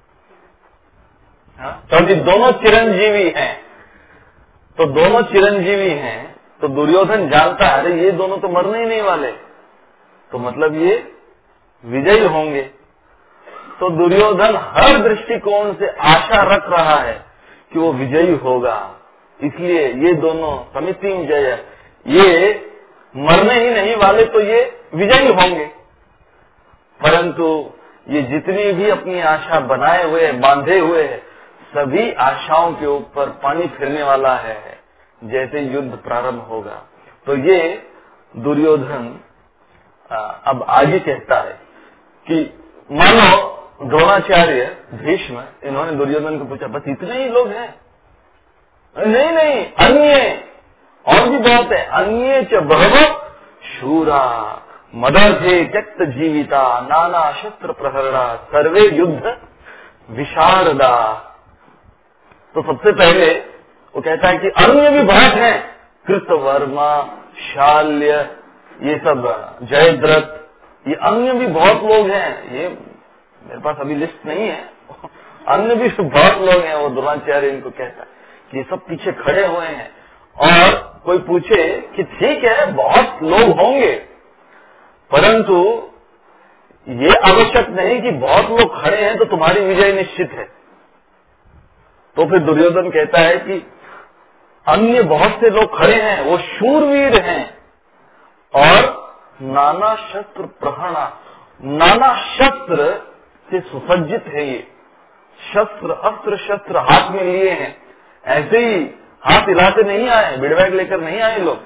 क्योंकि दोनों चिरंजीवी हैं। तो दोनों चिरंजीवी हैं, तो दुर्योधन जानता है अरे ये दोनों तो मरने ही नहीं वाले, तो मतलब ये विजयी होंगे। तो दुर्योधन हर दृष्टिकोण से आशा रख रहा है कि वो विजयी होगा, इसलिए ये दोनों समितिम जय, ये मरने ही नहीं वाले, तो ये विजयी होंगे। परंतु ये जितनी भी अपनी आशा बनाए हुए बांधे हुए है, सभी आशाओं के ऊपर पानी फिरने वाला है जैसे युद्ध प्रारंभ होगा। तो ये दुर्योधन अब आगे कहता है कि मानो द्रोणाचार्य, भीष्म, इन्होंने दुर्योधन को पूछा, बस इतने ही लोग हैं? नहीं नहीं, अन्य और भी बहुत है। अन्य च बहवः शूरा मदर्थे त्यक्त जीविता नाना शस्त्र प्रहरणा सर्वे युद्ध विशारदा। तो सबसे पहले वो कहता है कि अन्य भी बहुत हैं, कृतवर्मा, शाल्य, ये सब, जयद्रथ, ये अन्य भी बहुत लोग हैं। ये मेरे पास अभी लिस्ट नहीं है, अन्य भी बहुत लोग हैं। वो द्रोणाचार्य इनको कहता है कि ये सब पीछे खड़े हुए हैं। और कोई पूछे कि ठीक है, बहुत लोग होंगे, परंतु ये आवश्यक नहीं कि बहुत लोग खड़े हैं तो तुम्हारी विजय निश्चित है। तो फिर दुर्योधन कहता है कि अन्य बहुत से लोग खड़े हैं, वो शूरवीर हैं और नाना शस्त्र प्रहरणा, नाना शस्त्र से सुसज्जित है। ये शस्त्र, अस्त्र शस्त्र हाथ में लिए हैं, ऐसे ही हाथ हिलाते नहीं आए, बिड़बैग लेकर नहीं आए लोग।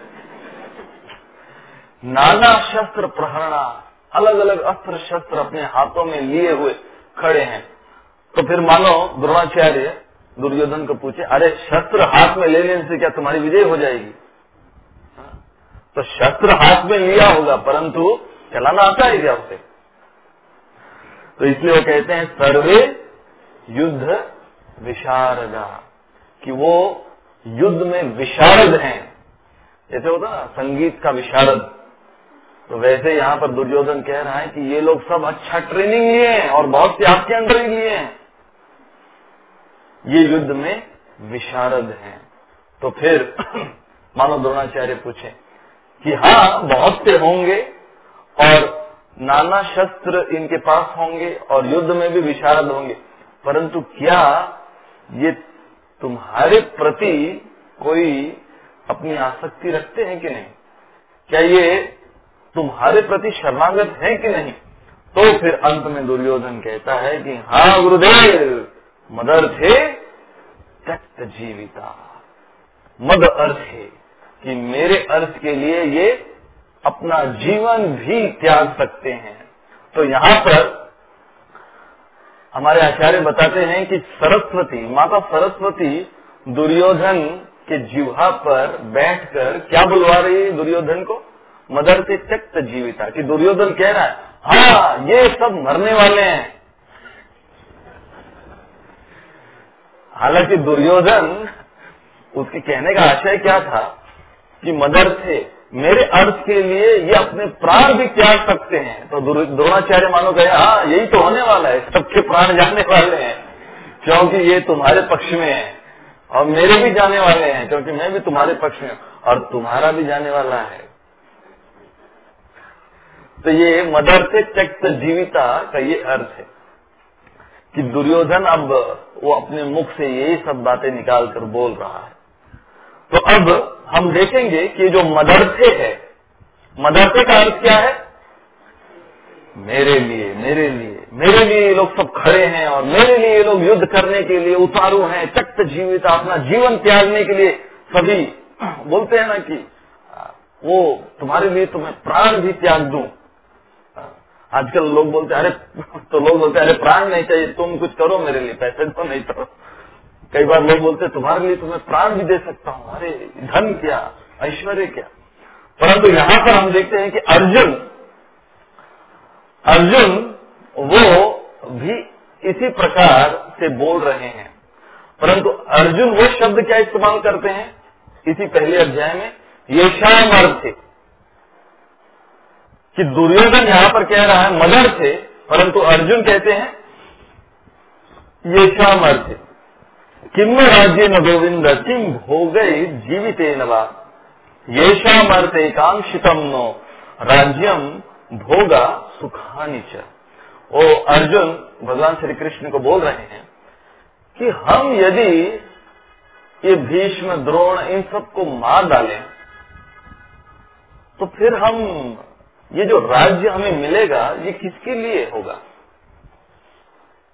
नाना शस्त्र प्रहरणा, अलग अलग अस्त्र शस्त्र अपने हाथों में लिए हुए खड़े हैं। तो फिर मानो द्रोणाचार्य दुर्योधन को पूछे, अरे शस्त्र हाथ में ले लेने से क्या तुम्हारी विजय हो जाएगी? तो शस्त्र हाथ में लिया होगा, परंतु चलाना आता है क्या उसे? तो इसलिए वो कहते हैं सर्वे युद्ध विशारदा, कि वो युद्ध में विशारद हैं। जैसे होता ना संगीत का विशारद, तो वैसे यहाँ पर दुर्योधन कह रहा है कि ये लोग सब अच्छा ट्रेनिंग लिए हैं और बहुत से आपके अंदर ही लिए हैं, ये युद्ध में विशारद हैं। तो फिर मानो द्रोणाचार्य पूछे कि हाँ, बहुत से होंगे और नाना शस्त्र इनके पास होंगे और युद्ध में भी विशारद होंगे, परंतु क्या ये तुम्हारे प्रति कोई अपनी आसक्ति रखते हैं कि नहीं? क्या ये तुम्हारे प्रति शरणागत है कि नहीं? तो फिर अंत में दुर्योधन कहता है कि हाँ गुरुदेव, मदर्थे त्यक्त जीविता। मद अर्थ है कि मेरे अर्थ के लिए ये अपना जीवन भी त्याग सकते हैं। तो यहाँ पर हमारे आचार्य बताते हैं कि सरस्वती, माता सरस्वती दुर्योधन के जिह्वा पर बैठकर क्या बुलवा रही है दुर्योधन को? मदर्थे त्यक्त जीविता। कि दुर्योधन कह रहा है हाँ, ये सब मरने वाले हैं। हालांकि दुर्योधन, उसके कहने का आशय क्या था कि मदर्थे, मेरे अर्थ के लिए ये अपने प्राण भी त्याग सकते हैं। तो द्रोणाचार्य मानो गए, हाँ यही तो होने वाला है, सबके प्राण जाने वाले हैं क्योंकि ये तुम्हारे पक्ष में है, और मेरे भी जाने वाले हैं क्योंकि मैं भी तुम्हारे पक्ष में हूं, और तुम्हारा भी जाने वाला है। तो ये मदर्थे त्यक्त जीविता का ये अर्थ है कि दुर्योधन अब वो अपने मुख से यही सब बातें निकाल कर बोल रहा है। तो अब हम देखेंगे कि जो मदर्थे है, मदर्थे का अर्थ क्या है? मेरे लिए, मेरे लिए, मेरे लिए ये लोग सब खड़े हैं और मेरे लिए ये लोग युद्ध करने के लिए उतारू हैं, त्यक्त जीविता, अपना जीवन त्यागने के लिए सभी बोलते हैं ना कि वो तुम्हारे लिए तो मैं प्राण भी त्याग दूं। आजकल लोग बोलते हैं अरे, तो लोग बोलते हैं अरे प्राण नहीं चाहिए, तुम कुछ करो मेरे लिए, पैसे तो नहीं तो। कई बार लोग बोलते हैं तुम्हारे लिए तो मैं प्राण भी दे सकता हूँ, अरे धन क्या, ऐश्वर्य क्या। परंतु यहाँ पर हम देखते हैं कि अर्जुन वो भी इसी प्रकार से बोल रहे हैं, परंतु अर्जुन वो शब्द क्या इस्तेमाल करते हैं इसी पहले अध्याय में, येषाम अर्थे, कि दुर्योधन यहाँ पर कह रहा है मदर थे, परंतु अर्जुन कहते हैं येषाम अर्थे, किम राज्य न गोविंद किम भोगै जीविते नवा, येषाम अर्थे कांक्षितम नो राज्यम भोगा सुखानि च। ओ अर्जुन भगवान श्री कृष्ण को बोल रहे हैं कि हम यदि ये भीष्म, द्रोण, इन सबको मार डालें तो फिर हम ये जो राज्य हमें मिलेगा ये किसके लिए होगा?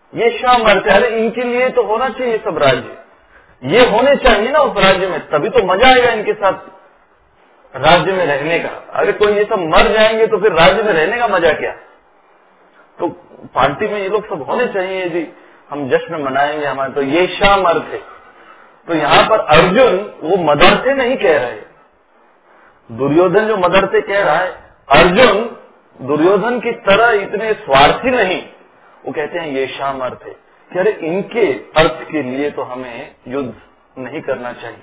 ये शाम अर्थ, अरे इनके लिए तो होना चाहिए सब राज्य, ये होने चाहिए ना उस राज्य में, तभी तो मजा आएगा इनके साथ राज्य में रहने का। अरे कोई ये सब मर जाएंगे तो फिर राज्य में रहने का मजा क्या। तो पार्टी में ये लोग सब होने चाहिए जी, हम जश्न मनाएंगे हमारे, तो ये शाम अर्थ है। तो यहाँ पर अर्जुन वो मदरसे नहीं कह रहे, दुर्योधन जो मदरसे कह रहा है, अर्जुन दुर्योधन की तरह इतने स्वार्थी नहीं, वो कहते हैं ये शाम अर्थ है कि अरे इनके अर्थ के लिए तो हमें युद्ध नहीं करना चाहिए।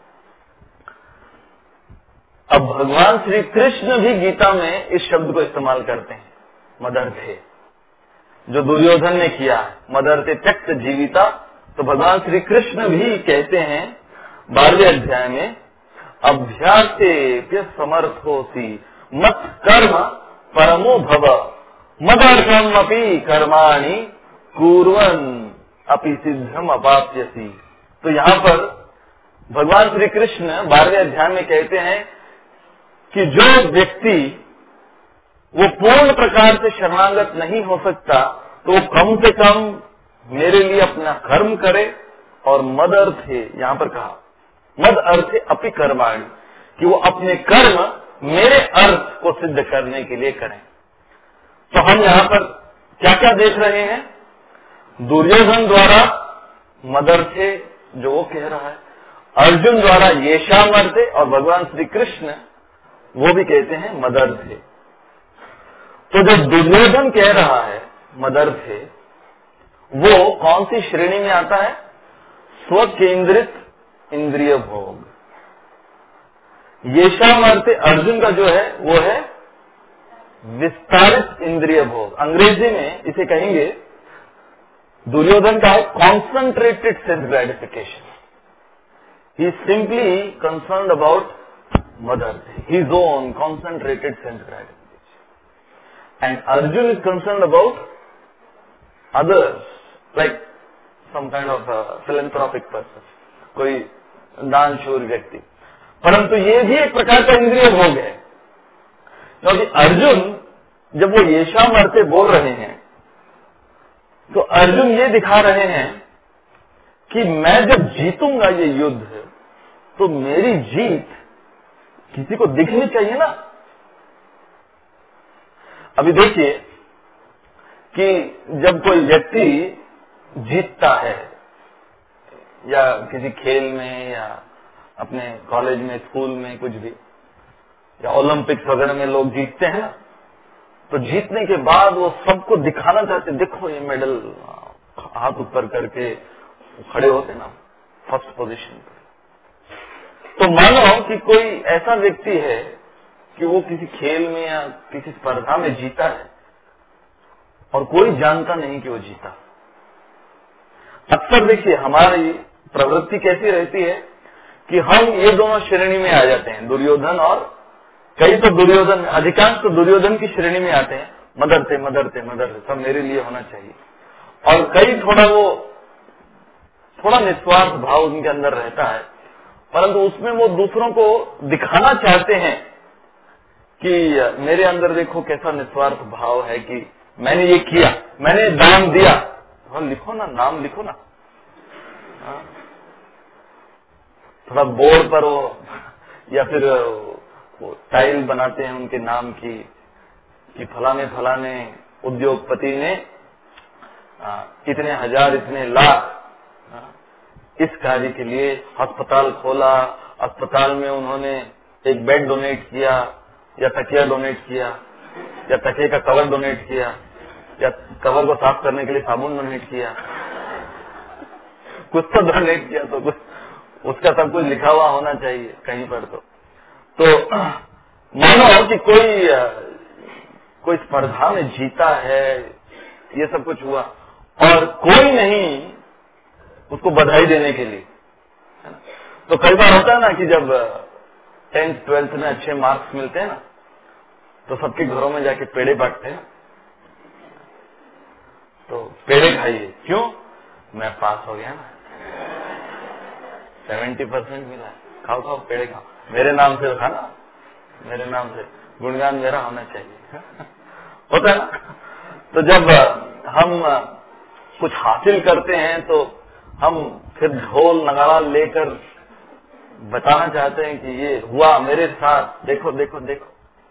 अब भगवान श्री कृष्ण भी गीता में इस शब्द को इस्तेमाल करते हैं, मदर्थे, जो दुर्योधन ने किया मदर्थे त्यक्त जीविता, तो भगवान श्री कृष्ण भी कहते हैं 12वें अध्याय में, अभ्यासे समर्थोसी मत कर्म परमो भव मदर्थम अपि कर्माणि कुर्वन् अपि सिद्धम अवाप्यसि। तो यहाँ पर भगवान श्री कृष्ण 12वें अध्याय में कहते हैं कि जो व्यक्ति वो पूर्ण प्रकार से शरणागत नहीं हो सकता, तो कम से कम मेरे लिए अपना कर्म करे, और मद अर्थे, यहाँ पर कहा मद अर्थे अपि कर्माणि, कि वो अपने कर्म मेरे अर्थ को सिद्ध करने के लिए करें। तो हम यहाँ पर क्या क्या देख रहे हैं, दुर्योधन द्वारा मदर्थे जो वो कह रहा है, अर्जुन द्वारा येषाम अर्थे, और भगवान श्री कृष्ण वो भी कहते हैं मदर्थे। तो जो दुर्योधन कह रहा है मदर्थे, वो कौन सी श्रेणी में आता है, स्वकेंद्रित इंद्रिय भोग। येषाम अर्थे अर्जुन का जो है वो है विस्तारित इंद्रिय भोग। अंग्रेजी में इसे कहेंगे, दुर्योधन का है concentrated sense gratification. He is simply concerned about mother, his own concentrated sense gratification, and Arjun is concerned about others, like some kind of philanthropic person, कोई दानशूर व्यक्ति। परंतु ये भी एक प्रकार का इंद्रिय भोग है, क्योंकि अर्जुन जब वो येषाम अर्थे बोल रहे हैं, तो अर्जुन ये दिखा रहे हैं कि मैं जब जीतूंगा ये युद्ध, तो मेरी जीत किसी को दिखनी चाहिए ना। अभी देखिए कि जब कोई व्यक्ति जीतता है, या किसी खेल में, या अपने कॉलेज में, स्कूल में, कुछ भी, या ओलंपिक्स वगैरह में लोग जीतते हैं, तो जीतने के बाद वो सबको दिखाना चाहते, देखो ये मेडल, हाथ ऊपर करके खड़े होते ना फर्स्ट पोजीशन पर। तो मानो कि कोई ऐसा व्यक्ति है कि वो किसी खेल में या किसी स्पर्धा में जीता है, और कोई जानता नहीं कि वो जीता। अक्सर देखिए हमारी प्रवृत्ति कैसी रहती है कि हम ये दोनों श्रेणी में आ जाते हैं, दुर्योधन, और कई तो दुर्योधन, अधिकांश तो दुर्योधन की श्रेणी में आते हैं, मदरते मदरते मदरते, सब मेरे लिए होना चाहिए। और कई थोड़ा निस्वार्थ भाव उनके अंदर रहता है, परंतु उसमें वो दूसरों को दिखाना चाहते हैं कि मेरे अंदर देखो कैसा निस्वार्थ भाव है, कि मैंने ये किया, मैंने दान दिया। हाँ, लिखो ना, नाम लिखो ना। थोड़ा बोर्ड पर वो, या फिर वो टाइल बनाते हैं उनके नाम की, कि फलाने फलाने उद्योगपति ने इतने हजार, इतने लाख इस कार्य के लिए अस्पताल खोला, अस्पताल में उन्होंने एक बेड डोनेट किया, या तकिया डोनेट किया, या तकिए का कवर डोनेट किया, या कवर को साफ करने के लिए साबुन डोनेट किया, कुछ तो डोनेट किया, तो कुछ उसका सब कुछ लिखा हुआ होना चाहिए कहीं पर। तो मानो कि कोई स्पर्धा में जीता है, ये सब कुछ हुआ, और कोई नहीं उसको बधाई देने के लिए। तो कई बार होता है ना कि जब 10th 12th में अच्छे मार्क्स मिलते हैं ना, तो सबके घरों में जाके पेड़े बांटते हैं, तो पेड़े खाइए, क्यों, मैं पास हो गया ना, 70% मिला, खाओ खाओ पेड़े खाओ, मेरे नाम से खाना, मेरे नाम से गुणगान मेरा होना चाहिए। होता है ना। तो जब हम कुछ हासिल करते हैं तो हम फिर ढोल नगाड़ा लेकर बताना चाहते हैं कि ये हुआ मेरे साथ, देखो देखो देखो।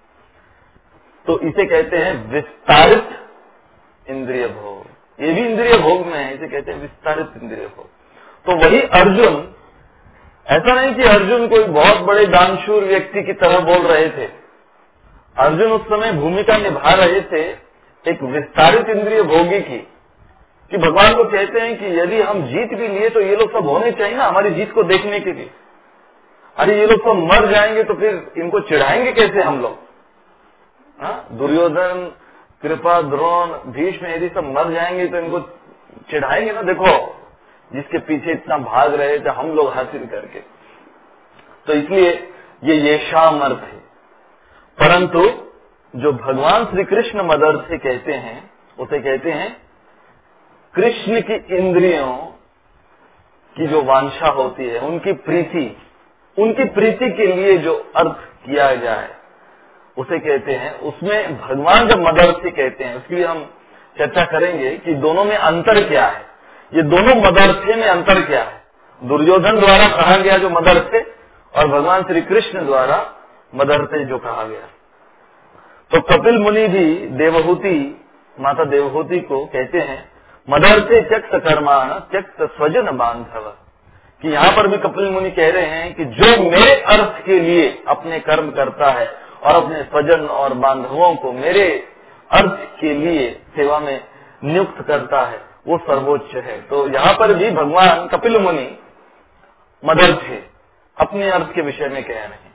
तो इसे कहते हैं विस्तारित इंद्रिय भोग। ये भी इंद्रिय भोग में है, इसे कहते हैं विस्तारित इंद्रिय भोग। तो वही अर्जुन, ऐसा नहीं कि अर्जुन कोई बहुत बड़े दानशूर व्यक्ति की तरह बोल रहे थे। अर्जुन उस समय भूमिका निभा रहे थे एक विस्तारित इंद्रिय भोगी की, कि भगवान को कहते हैं कि यदि हम जीत भी लिए तो ये लोग सब होने चाहिए ना हमारी जीत को देखने के लिए। अरे ये लोग सब मर जाएंगे तो फिर इनको चिढ़ाएंगे कैसे हम लोग? दुर्योधन, कृपा, द्रोण, भीष्म यदि सब मर जाएंगे तो इनको चिढ़ाएंगे ना, देखो जिसके पीछे इतना भाग रहे थे हम लोग हासिल करके। तो इसलिए ये येषामर्थ है। परंतु जो भगवान श्री कृष्ण मदर से कहते हैं उसे कहते हैं कृष्ण की इंद्रियों की जो वांछा होती है, उनकी प्रीति के लिए जो अर्थ किया जाए उसे कहते हैं। उसमें भगवान जब मदर से कहते हैं उसके लिए हम चर्चा करेंगे कि दोनों में अंतर क्या है, ये दोनों मदरसे में अंतर क्या है। दुर्योधन द्वारा कहा गया जो मदरसे और भगवान श्री कृष्ण द्वारा मदरसे जो कहा गया। तो कपिल मुनि भी देवहूति, माता देवहूति को कहते हैं मदरसे त्यक्त कर्माण त्यक्त स्वजन बांधव, कि यहाँ पर भी कपिल मुनि कह रहे हैं कि जो मेरे अर्थ के लिए अपने कर्म करता है और अपने स्वजन और बांधवों को मेरे अर्थ के लिए सेवा में नियुक्त करता है वो सर्वोच्च है। तो यहाँ पर भी भगवान कपिल मुनि मदर थे, अपने अर्थ के विषय में कह रहे हैं।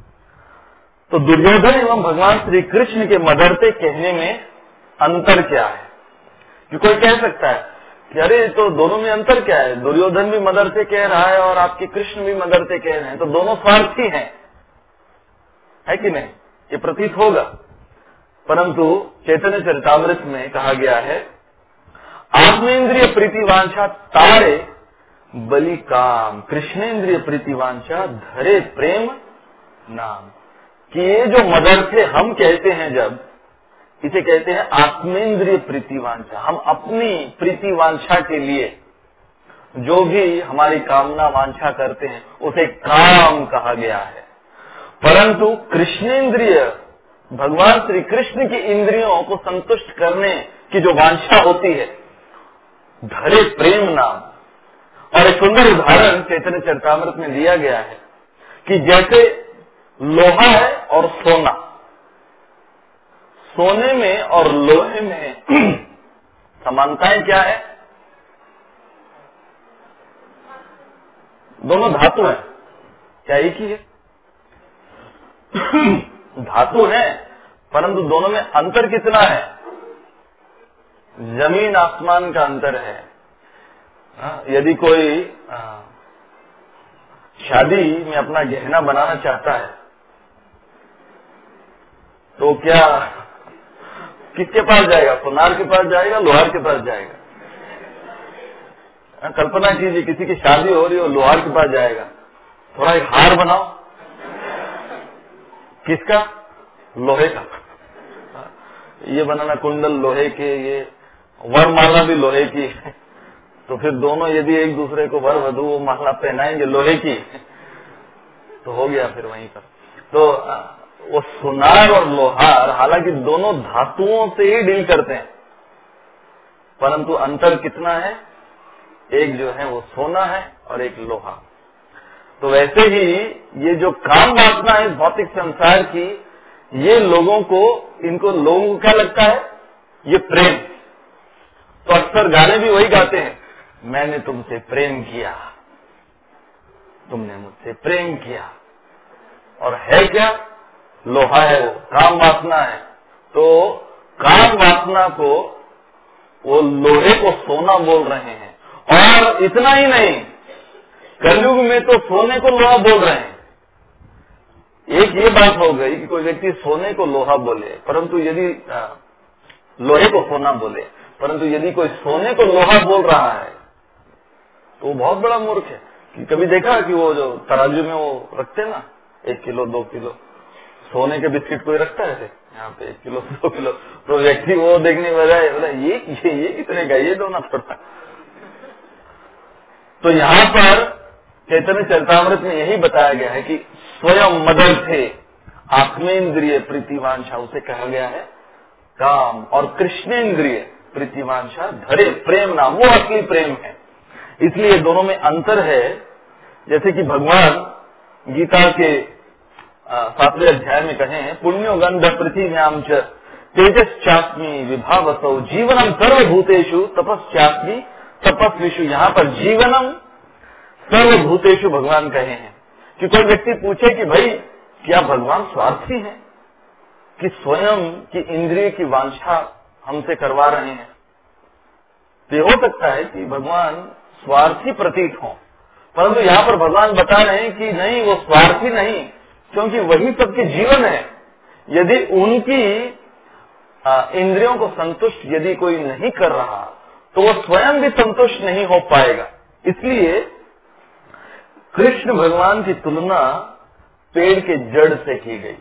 तो दुर्योधन एवं भगवान श्री कृष्ण के मदरते कहने में अंतर क्या है? कि कोई कह सकता है कि अरे तो दोनों में अंतर क्या है, दुर्योधन भी मदरते कह रहा है और आपके कृष्ण भी मदरते कह रहे हैं, तो दोनों स्वार्थी हैं, है कि नहीं? ये प्रतीत होगा। परंतु चैतन्य चरितामृत में कहा गया है आत्मेन्द्रिय प्रीति वांछा तारे बलि काम, कृष्णेन्द्रिय प्रीति वांछा धरे प्रेम नाम। कि ये जो मदरसे हम कहते हैं जब, इसे कहते हैं आत्मेन्द्रिय प्रीति वांछा। हम अपनी प्रीति वांछा के लिए जो भी हमारी कामना वांछा करते हैं उसे काम कहा गया है। परंतु कृष्णेन्द्रिय, भगवान श्री कृष्ण की इंद्रियों को संतुष्ट करने की जो वांछा होती है, धरे प्रेम नाम। और एक सुंदर उदाहरण चैतन्य चरितामृत में दिया गया है कि जैसे लोहा है और सोना, सोने में और लोहे में समानताएं क्या है? दोनों धातु है, क्या एक ही है? धातु है, परंतु दोनों में अंतर कितना है? जमीन आसमान का अंतर है। यदि कोई शादी में अपना गहना बनाना चाहता है तो क्या किसके पास जाएगा? सोनार के पास जाएगा, लोहार के पास जाएगा? कल्पना कीजिए किसी की शादी हो रही हो, लोहार के पास जाएगा, थोड़ा एक हार बनाओ, किसका? लोहे का। ये बनाना कुंडल लोहे के, ये वरमाला भी लोहे की। तो फिर दोनों यदि एक दूसरे को वर वधू वो माला पहनाएंगे लोहे की तो हो गया फिर वहीं पर। तो वो सुनार और लोहार हालांकि दोनों धातुओं से ही डील करते हैं, परंतु अंतर कितना है? एक जो है वो सोना है और एक लोहा। तो वैसे ही ये जो काम वासना है भौतिक संसार की, ये लोगों को क्या लगता है? ये प्रेम। तो अक्सर गाने भी वही गाते हैं, मैंने तुमसे प्रेम किया, तुमने मुझसे प्रेम किया। और है क्या? लोहा है, वो काम वासना है। तो काम वासना को वो लोहे को सोना बोल रहे हैं। और इतना ही नहीं, कलयुग में तो सोने को लोहा बोल रहे हैं। एक ये बात हो गई कि कोई व्यक्ति सोने को लोहा बोले, परंतु यदि लोहे को सोना बोले, परंतु यदि कोई सोने को लोहा बोल रहा है तो वो बहुत बड़ा मूर्ख है। कि कभी देखा कि वो जो तराजू में वो रखते हैं ना, 1 किलो 2 किलो सोने के बिस्किट कोई रखता है ऐसे? यहाँ पे 1 किलो 2 किलो, तो व्यक्ति वो देखने बजाय बोला ये कितने का, ये दो ना थोड़ा। तो यहाँ पर चैतन्य चरितामृत में यही बताया गया है कि स्वयं मदर थे आत्मेंद्रिय प्रीतिवांछा, उसे कहा गया है काम, और कृष्णेंद्रिय प्रीतिवांछा धरे प्रेम नाम, वो असली प्रेम है। इसलिए दोनों में अंतर है। जैसे कि भगवान गीता के 7वें अध्याय में कहे हैं, पुण्यो गंध पृथिव्याम च तेजश्चास्मि विभावसौ जीवनम सर्वभूतेषु तपश्चास्मि तपस्विषु। यहाँ पर जीवनम सर्वभूतेषु भगवान कहे हैं कि कोई व्यक्ति पूछे कि भाई क्या भगवान स्वार्थी हैं कि स्वयं की इंद्रिय की वांछा हमसे करवा रहे हैं? तो ये हो सकता है कि भगवान स्वार्थी प्रतीत हों, परंतु यहाँ पर भगवान बता रहे हैं कि नहीं, वो स्वार्थी नहीं, क्योंकि वही सबके जीवन है। यदि उनकी इंद्रियों को संतुष्ट यदि कोई नहीं कर रहा तो वो स्वयं भी संतुष्ट नहीं हो पाएगा। इसलिए कृष्ण भगवान की तुलना पेड़ के जड़ से की गई।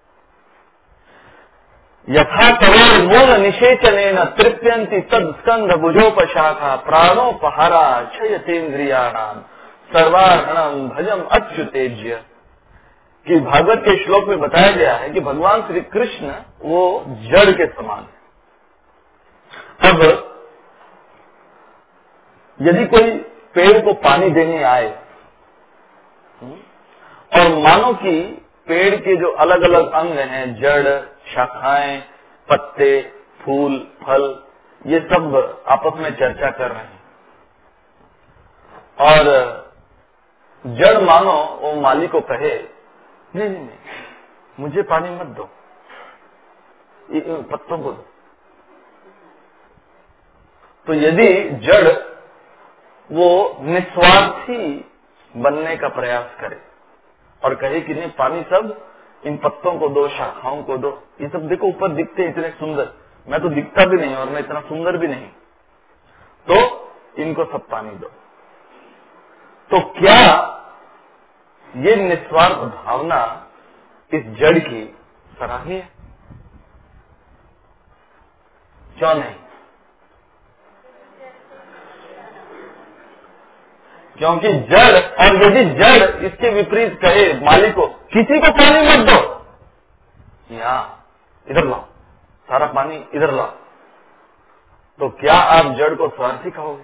यथा करोड़ मूल निषेचनेन तृप्यन्ति तद स्कंध भुजोपशाखा प्राणोपहारा क्षयतेन्द्रियाणाम सर्वार्णम भजम अच्युतेज्य। कि भागवत के श्लोक में बताया गया है कि भगवान श्री कृष्ण वो जड़ के समान है। अब यदि कोई पेड़ को पानी देने आए और मानो कि पेड़ के जो अलग अलग अंग हैं, जड़, शाखाएं, पत्ते, फूल, फल, ये सब आपस में चर्चा कर रहे हैं, और जड़ मानो वो माली को कहे नहीं नहीं नहीं, मुझे पानी मत दो, पत्तों को दो। तो यदि जड़ वो निस्वार्थी बनने का प्रयास करे और कहे कि नहीं पानी सब इन पत्तों को दो, शाखाओं को दो, ये सब देखो ऊपर दिखते इतने सुंदर, मैं तो दिखता भी नहीं और मैं इतना सुंदर भी नहीं, तो इनको सब पानी दो। तो क्या ये निस्वार्थ भावना इस जड़ की सराहनीय है? क्यों नहीं? क्योंकि जड़, और यदि जड़ इसके विपरीत कहे मालिक को किसी को पानी मत दो, यहाँ इधर लाओ, सारा पानी इधर लाओ, तो क्या आप जड़ को स्वार्थी कहोगे?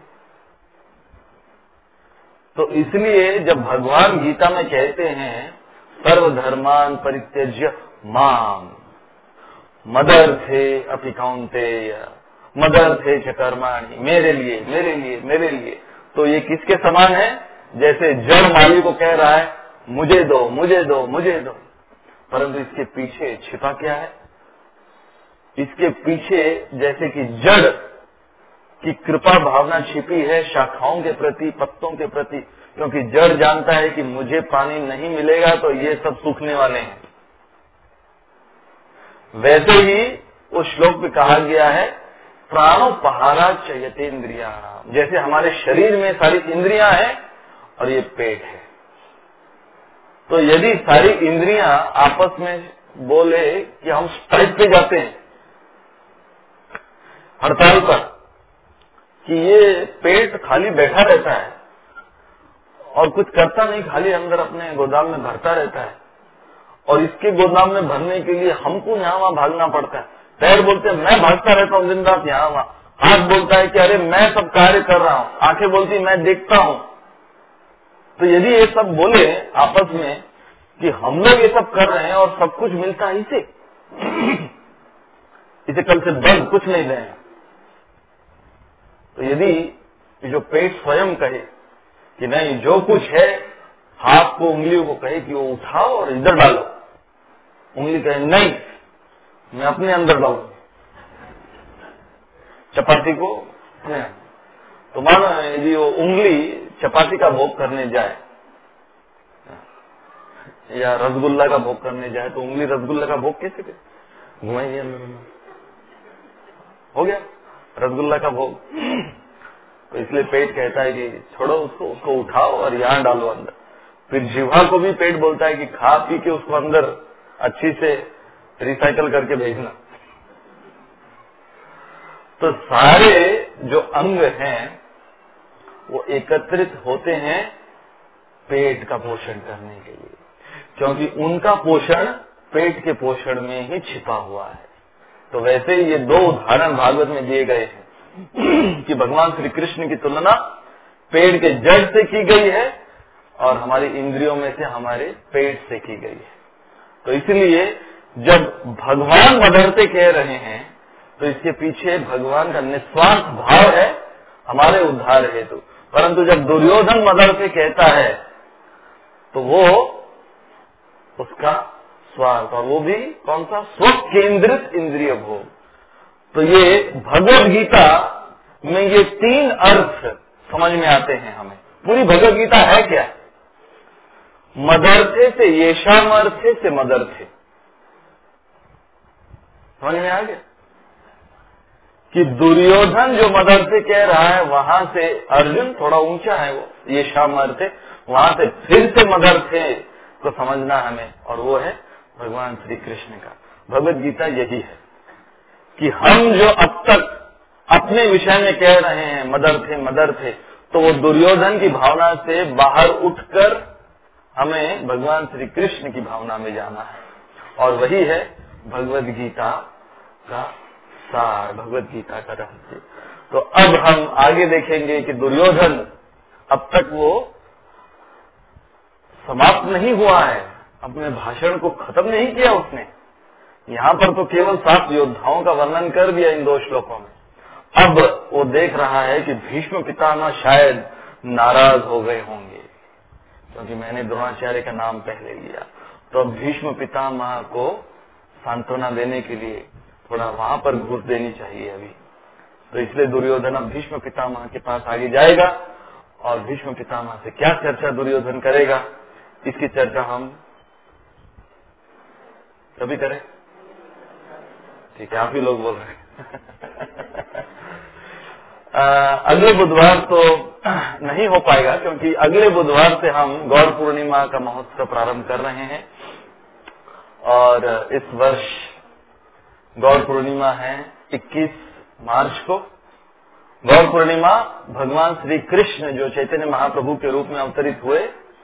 तो इसलिए जब भगवान गीता में कहते हैं सर्वधर्मान परित्यज्य माम मदर्थे अपि कौन्तेय मदर्थे च कर्माणि, मेरे लिए मेरे लिए मेरे लिए। तो ये किसके समान है? जैसे जड़ माली को कह रहा है मुझे दो मुझे दो मुझे दो, परंतु इसके पीछे छिपा क्या है? इसके पीछे जैसे कि जड़ की कृपा भावना छिपी है शाखाओं के प्रति, पत्तों के प्रति, क्योंकि जड़ जानता है कि मुझे पानी नहीं मिलेगा तो ये सब सूखने वाले हैं। वैसे ही उस श्लोक में कहा गया है प्राणोपहारा चयतेन्द्रिया, जैसे हमारे शरीर में सारी इंद्रियां हैं और ये पेट है, तो यदि सारी इंद्रियां आपस में बोले कि हम स्ट्राइक पे जाते हैं, हड़ताल पर, कि ये पेट खाली बैठा रहता है और कुछ करता नहीं, खाली अंदर अपने गोदाम में भरता रहता है, और इसके गोदाम में भरने के लिए हमको यहाँ वहाँ भागना पड़ता है। पैर बोलते हैं मैं भागता रहता हूँ दिन रात यहाँ वहाँ, हाथ बोलता है कि अरे मैं सब कार्य कर रहा हूँ, आंखें बोलती मैं देखता हूँ। तो यदि ये सब बोले आपस में कि हम लोग ये सब कर रहे हैं और सब कुछ मिलता है इसे कल से बंद कुछ नहीं दें, तो यदि जो पेट स्वयं कहे कि नहीं जो कुछ है, हाथ को उंगलियों को कहे कि वो उठाओ और इधर डालो, उंगली कहे नहीं मैं अपने अंदर डालू चपाती को, तो मानो यदि वो उंगली चपाती का भोग करने जाए या रसगुल्ला का भोग करने जाए, तो उंगली रसगुल्ला का भोग कैसे करे? घुमाइए अंदर, हो गया रसगुल्ला का भोग। तो इसलिए पेट कहता है कि छोड़ो उसको उठाओ और यहाँ डालो अंदर। फिर जिह्वा को भी पेट बोलता है कि खा पी के उसको अंदर अच्छी से रिसाइकल करके भेजना। तो सारे जो अंग हैं वो एकत्रित होते हैं पेट का पोषण करने के लिए, क्योंकि उनका पोषण पेट के पोषण में ही छिपा हुआ है। तो वैसे ही ये दो उदाहरण भागवत में दिए गए हैं कि भगवान श्री कृष्ण की तुलना पेड़ के जड़ से की गई है और हमारी इंद्रियों में से हमारे पेट से की गई है। तो इसलिए जब भगवान मदरते कह रहे हैं तो इसके पीछे भगवान का निस्वार्थ भाव है हमारे उद्धार हेतु। परंतु जब दुर्योधन मदरते कहता है तो वो उसका स्वार्थ, और वो भी कौन सा, स्व केंद्रित इंद्रिय भोग। तो ये भगवद गीता में ये तीन अर्थ समझ में आते हैं हमें। पूरी भगवद गीता है क्या? मदर्थे से येषामर्थे से मदर्थे। समझ में आ गया कि दुर्योधन जो मदर्थे कह रहा है वहां से अर्जुन थोड़ा ऊंचा है, वो येषामर्थे, वहां से फिर से मदर्थे को समझना हमें, और वो है भगवान श्री कृष्ण का। भगवद गीता यही है कि हम जो अब तक अपने विषय में कह रहे हैं मदर्थे मदर्थे, तो वो दुर्योधन की भावना से बाहर उठकर हमें भगवान श्री कृष्ण की भावना में जाना है, और वही है भगवद गीता का सार, भगवद गीता का रहस्य। तो अब हम आगे देखेंगे कि दुर्योधन अब तक वो समाप्त नहीं हुआ है, अपने भाषण को खत्म नहीं किया उसने। यहाँ पर तो केवल 7 योद्धाओं का वर्णन कर दिया इन 2 श्लोकों में। अब वो देख रहा है कि भीष्म पितामह शायद नाराज हो गए होंगे क्योंकि मैंने द्रोणाचार्य का नाम पहले लिया। तो अब भीष्म पितामह को सांत्वना देने के लिए थोड़ा वहां पर घूस देनी चाहिए अभी। तो इसलिए दुर्योधन अब भीष्म पितामह के पास आगे जाएगा, और भीष्म पितामह से क्या चर्चा दुर्योधन करेगा, इसकी चर्चा हम कभी करें। ठीक है, आप ही लोग बोल रहे हैं। अगले बुधवार तो नहीं हो पाएगा, क्योंकि अगले बुधवार से हम गौर पूर्णिमा का महोत्सव प्रारंभ कर रहे हैं, और इस वर्ष गौर पूर्णिमा है 21 मार्च को। गौर पूर्णिमा भगवान श्री कृष्ण जो चैतन्य महाप्रभु के रूप में अवतरित हुए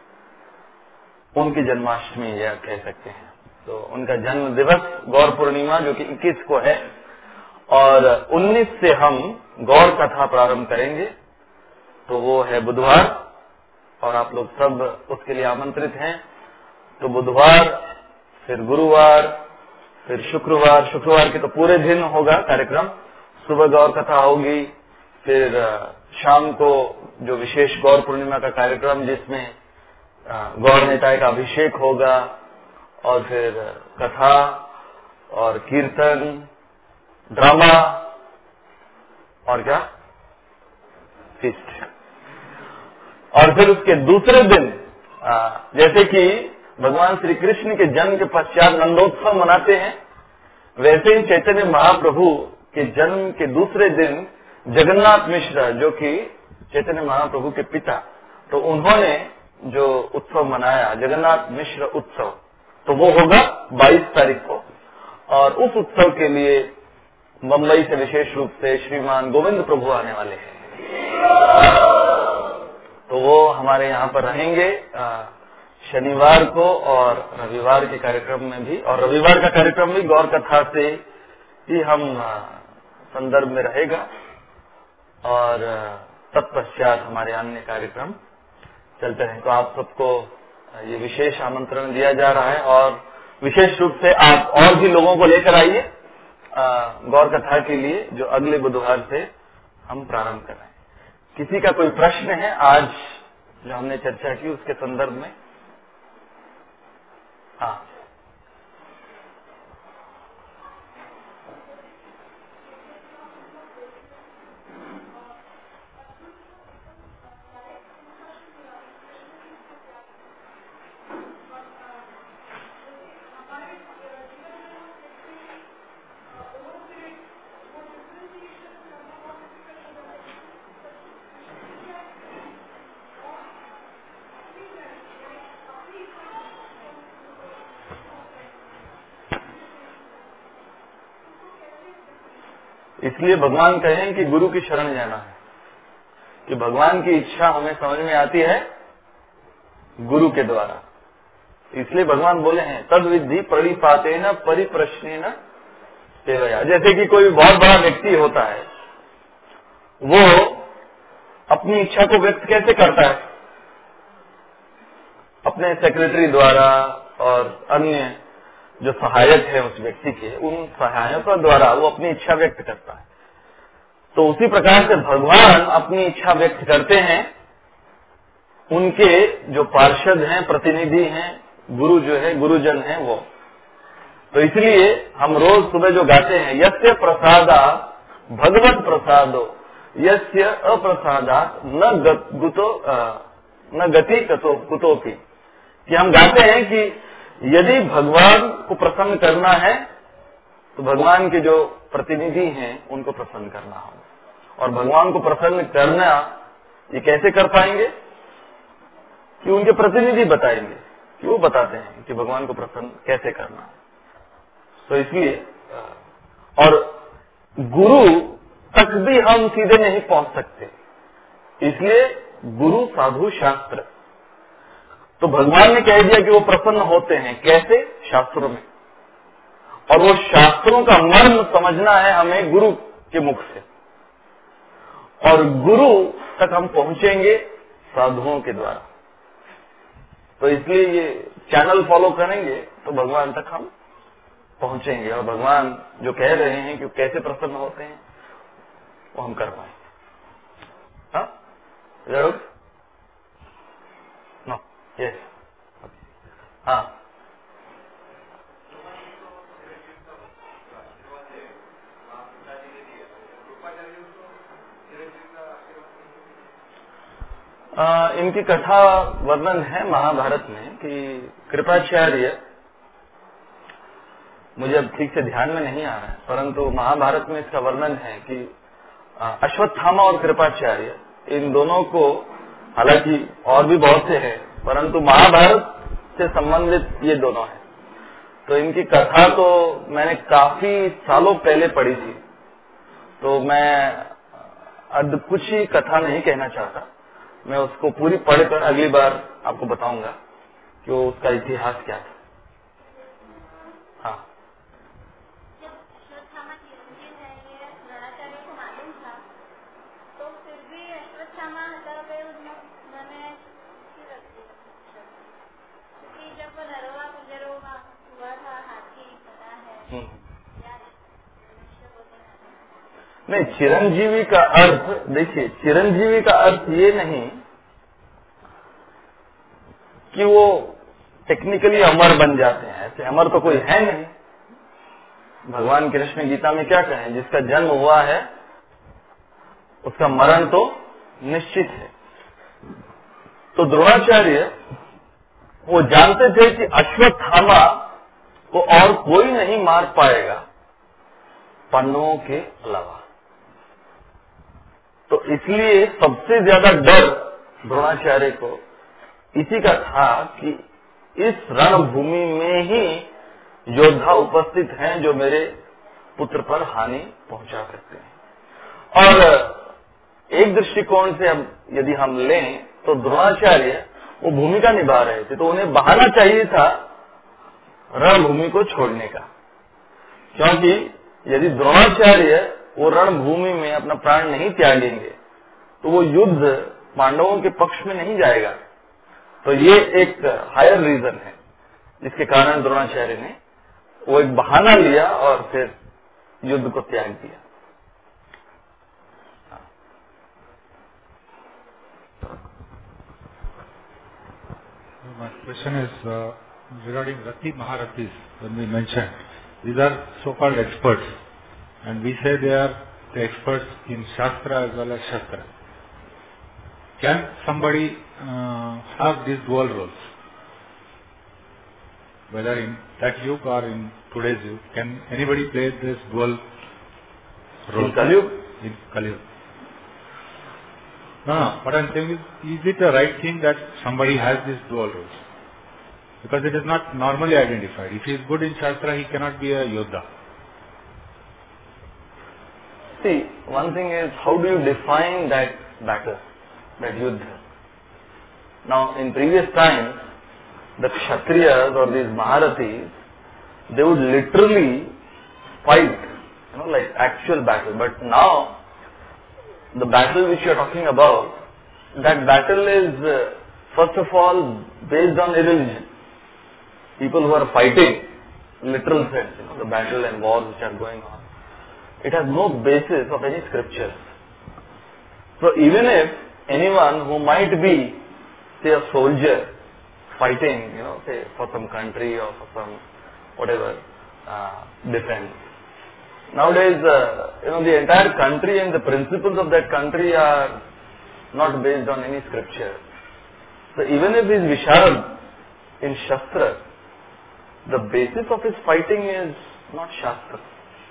उनकी जन्माष्टमी यह कह सकते हैं। तो उनका जन्म दिवस गौर पूर्णिमा जो कि 21 को है, और 19 से हम गौर कथा प्रारंभ करेंगे, तो वो है बुधवार, और आप लोग सब उसके लिए आमंत्रित हैं। तो बुधवार, फिर गुरुवार, फिर शुक्रवार के तो पूरे दिन होगा कार्यक्रम। सुबह गौर कथा होगी, फिर शाम को जो विशेष गौर पूर्णिमा का कार्यक्रम जिसमें गौर निताय का अभिषेक होगा, और फिर कथा और कीर्तन, ड्रामा, और क्या, फीस्ट। और फिर उसके दूसरे दिन जैसे कि भगवान श्री कृष्ण के जन्म के पश्चात नंदोत्सव मनाते हैं, वैसे ही चैतन्य महाप्रभु के जन्म के दूसरे दिन जगन्नाथ मिश्र जो कि चैतन्य महाप्रभु के पिता, तो उन्होंने जो उत्सव मनाया जगन्नाथ मिश्र उत्सव, तो वो होगा 22 तारीख को। और उस उत्सव के लिए मुंबई से विशेष रूप से श्रीमान गोविंद प्रभु आने वाले हैं, तो वो हमारे यहाँ पर रहेंगे शनिवार को और रविवार के कार्यक्रम में भी। और रविवार का कार्यक्रम भी गौर कथा से ही हम संदर्भ में रहेगा, और तत्पश्चात हमारे अन्य कार्यक्रम चलते रहें। तो आप सबको ये विशेष आमंत्रण दिया जा रहा है, और विशेष रूप से आप और भी लोगों को लेकर आइए गौर कथा के लिए, जो अगले बुधवार से हम प्रारंभ कर रहे हैं। किसी का कोई प्रश्न है आज जो हमने चर्चा की उसके संदर्भ में? हाँ, इसलिए भगवान कहें कि गुरु की शरण जाना है, कि भगवान की इच्छा हमें समझ में आती है गुरु के द्वारा। इसलिए भगवान बोले हैं तद विधि प्रणिपातेन परिप्रश्नेन सेवया। जैसे कि कोई बहुत बड़ा व्यक्ति होता है, वो अपनी इच्छा को व्यक्त कैसे करता है? अपने सेक्रेटरी द्वारा और अन्य जो सहायक है उस व्यक्ति के, उन सहायकों द्वारा वो अपनी इच्छा व्यक्त करता है। तो उसी प्रकार से भगवान अपनी इच्छा व्यक्त करते हैं, उनके जो पार्षद हैं, प्रतिनिधि हैं, गुरु जो है, गुरुजन है वो। तो इसलिए हम रोज सुबह जो गाते हैं, यस्य प्रसादा भगवत प्रसादो यस्य अप्रसादात न गति कुतोपि, कि हम गाते हैं कि यदि भगवान को प्रसन्न करना है तो भगवान के जो प्रतिनिधि हैं उनको प्रसन्न करना होगा। और भगवान को प्रसन्न करना ये कैसे कर पाएंगे? कि उनके प्रतिनिधि बताएंगे, कि वो बताते हैं कि भगवान को प्रसन्न कैसे करना है। तो इसलिए और गुरु तक भी हम सीधे नहीं पहुंच सकते, इसलिए गुरु साधु शास्त्र। तो भगवान ने कह दिया कि वो प्रसन्न होते हैं, कैसे? शास्त्रों में। और वो शास्त्रों का मर्म समझना है हमें गुरु के मुख से, और गुरु तक हम पहुंचेंगे साधुओं के द्वारा। तो इसलिए ये चैनल फॉलो करेंगे तो भगवान तक हम पहुंचेंगे, और भगवान जो कह रहे हैं कि कैसे प्रसन्न होते हैं वो हम कर पाएंगे। हाँ जरूर, नो यस, हाँ इनकी कथा वर्णन है महाभारत में कि कृपाचार्य, मुझे अब ठीक से ध्यान में नहीं आ रहा है, परंतु महाभारत में इसका वर्णन है कि अश्वत्थामा और कृपाचार्य, इन दोनों को, हालांकि और भी बहुत से हैं, परंतु महाभारत से संबंधित ये दोनों हैं। तो इनकी कथा तो मैंने काफी सालों पहले पढ़ी थी, तो मैं अब कुछ ही कथा नहीं कहना चाहता, मैं उसको पूरी पढ़कर अगली बार आपको बताऊंगा कि वो उसका इतिहास क्या था। हाँ, जब अश्वत्थामा चिरंजीव है ये द्रोणाचार्य को मालूम था, तो फिर भी अश्वत्थामा हटा गए, उन्होंने क्योंकि जब नरवा गुजरवा हुआ था, हाथी बना है या नहीं, चिरंजीवी का अर्थ देखिए, चिरंजीवी का अर्थ ये नहीं कि वो टेक्निकली अमर बन जाते हैं, ऐसे अमर तो कोई है नहीं। भगवान कृष्ण गीता में क्या कहें, जिसका जन्म हुआ है उसका मरण तो निश्चित है। तो द्रोणाचार्य वो जानते थे कि अश्वत्थामा को और कोई नहीं मार पाएगा पांडवों के अलावा, तो इसलिए सबसे ज्यादा डर द्रोणाचार्य को इसी का था कि इस रणभूमि में ही योद्धा उपस्थित हैं जो मेरे पुत्र पर हानि पहुंचा सकते हैं। और एक दृष्टिकोण से यदि हम लें तो द्रोणाचार्य वो भूमिका निभा रहे थे, तो उन्हें बहाना चाहिए था रणभूमि को छोड़ने का, क्योंकि यदि द्रोणाचार्य वो रणभूमि में अपना प्राण नहीं त्यागेंगे तो वो युद्ध पांडवों के पक्ष में नहीं जाएगा। तो ये एक हायर रीजन है जिसके कारण द्रोणाचार्य ने वो एक बहाना लिया और फिर युद्ध को त्याग दिया। My question is regarding Rati Maharathis. When we mentioned, these are so-called experts, and we say they are the experts in Shastra as well as Shastra. Can somebody have these dual roles? Whether in that yuga or in today's yuga, can anybody play this dual role? In Kali Yuga? In Kali Yuga. No. What I'm saying is it the right thing that somebody has these dual roles? Because it is not normally identified. If he is good in Shastra, he cannot be a Yodha. See, one thing is, how do you define that battle, that yuddha? Now, in previous times, the Kshatriyas or these Maharathis, they would literally fight, like actual battle. But now, the battle which you are talking about, that battle is, first of all, based on irreligion. People who are fighting, literal sense, the battle and wars which are going on, it has no basis of any scriptures. So even if anyone who might be, say, a soldier fighting, say, for some country or for some whatever defense. Nowadays, the entire country and the principles of that country are not based on any scripture. So even if he is Visharad in Shastra, the basis of his fighting is not Shastra.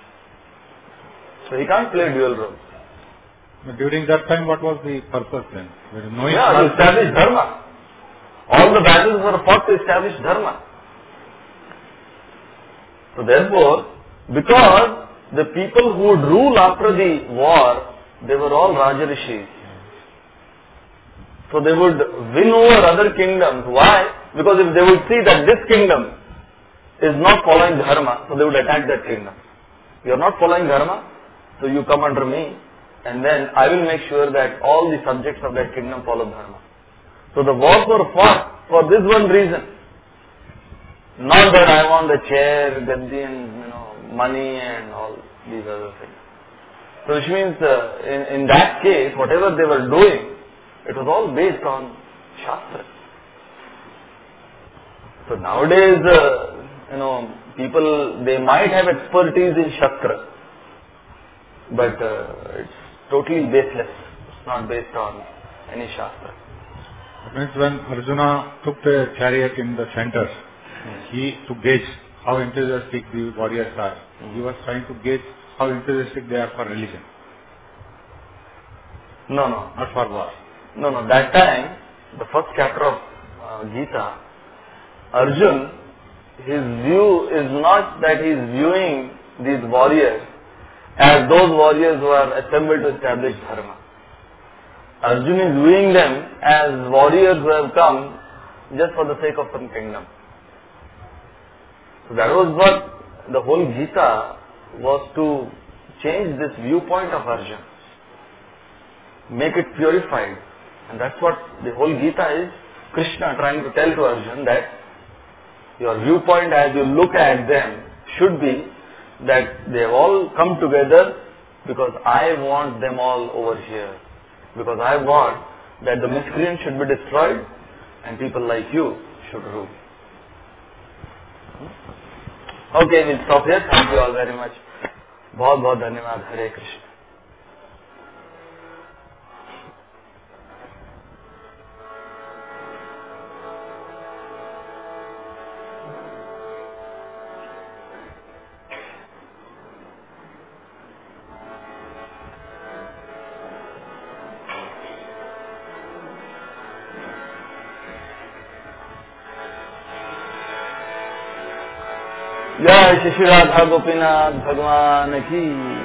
So he can't play dual roles. But during that time, what was the purpose then? To establish Dharma. All the battles were fought to establish Dharma. So therefore, because the people who would rule after the war, they were all Rajarishis. So they would win over other kingdoms. Why? Because if they would see that this kingdom is not following Dharma, so they would attack that kingdom. You are not following Dharma, so you come under me, and then I will make sure that all the subjects of that kingdom follow Dharma. So the wars were fought for this one reason. Not that I want the chair, gaddi and money and all these other things. So which means in that case, whatever they were doing, it was all based on Shastra. So nowadays, people, they might have expertise in Shastra, but it's totally baseless. It's not based on any Shastra. That means when Arjuna took the chariot in the center, to gauge how enthusiastic the warriors are, he was trying to gauge how enthusiastic they are for religion. No. Not for war. No. That time, the first chapter of Gita, Arjun, his view is not that he is viewing these warriors as those warriors who are assembled to establish Dharma. Arjun is viewing them as warriors who have come just for the sake of some kingdom. So that was what the whole Gita was, to change this viewpoint of Arjun, make it purified. And that's what the whole Gita is, Krishna trying to tell to Arjun, that your viewpoint as you look at them should be that they have all come together because I want them all over here. Because I want that the miscreants should be destroyed and people like you should rule. Okay, we'll stop here. Thank you all very much. बहुत बहुत धन्यवाद. हरे कृष्ण. जय श्री राधा गोपीनाथ भगवान की.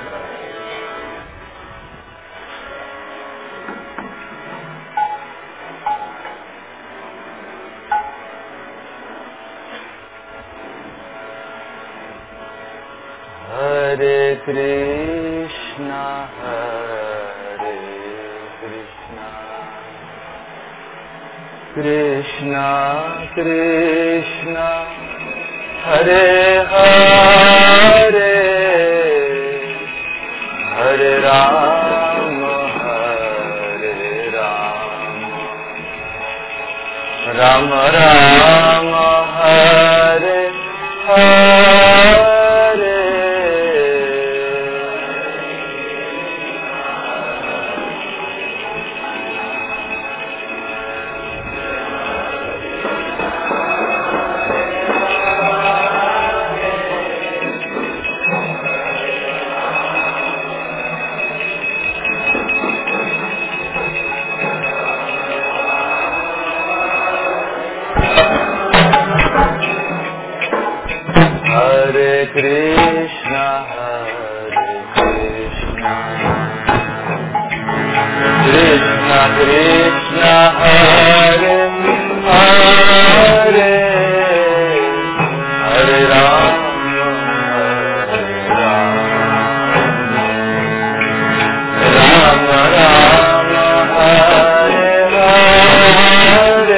हरे Krishna Krishna Krishna Hare Hare Hare Ram Ram Ram Hare Hare. Hare Krishna, Hare Krishna. Krishna Hare Hare Hare Ram Ram Ram Hare Hare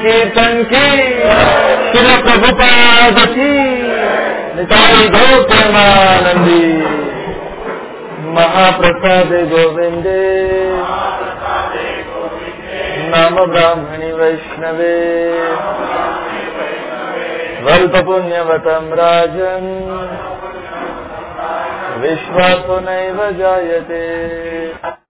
कीर्तन की, श्रील प्रभुपाद की, निताई गौर प्रेमानंदी। महाप्रसादे गोविंदे नाम ब्राह्मणी वैष्णवे, स्वल्प पुण्यवतम राजन विश्वासो नैव जायते।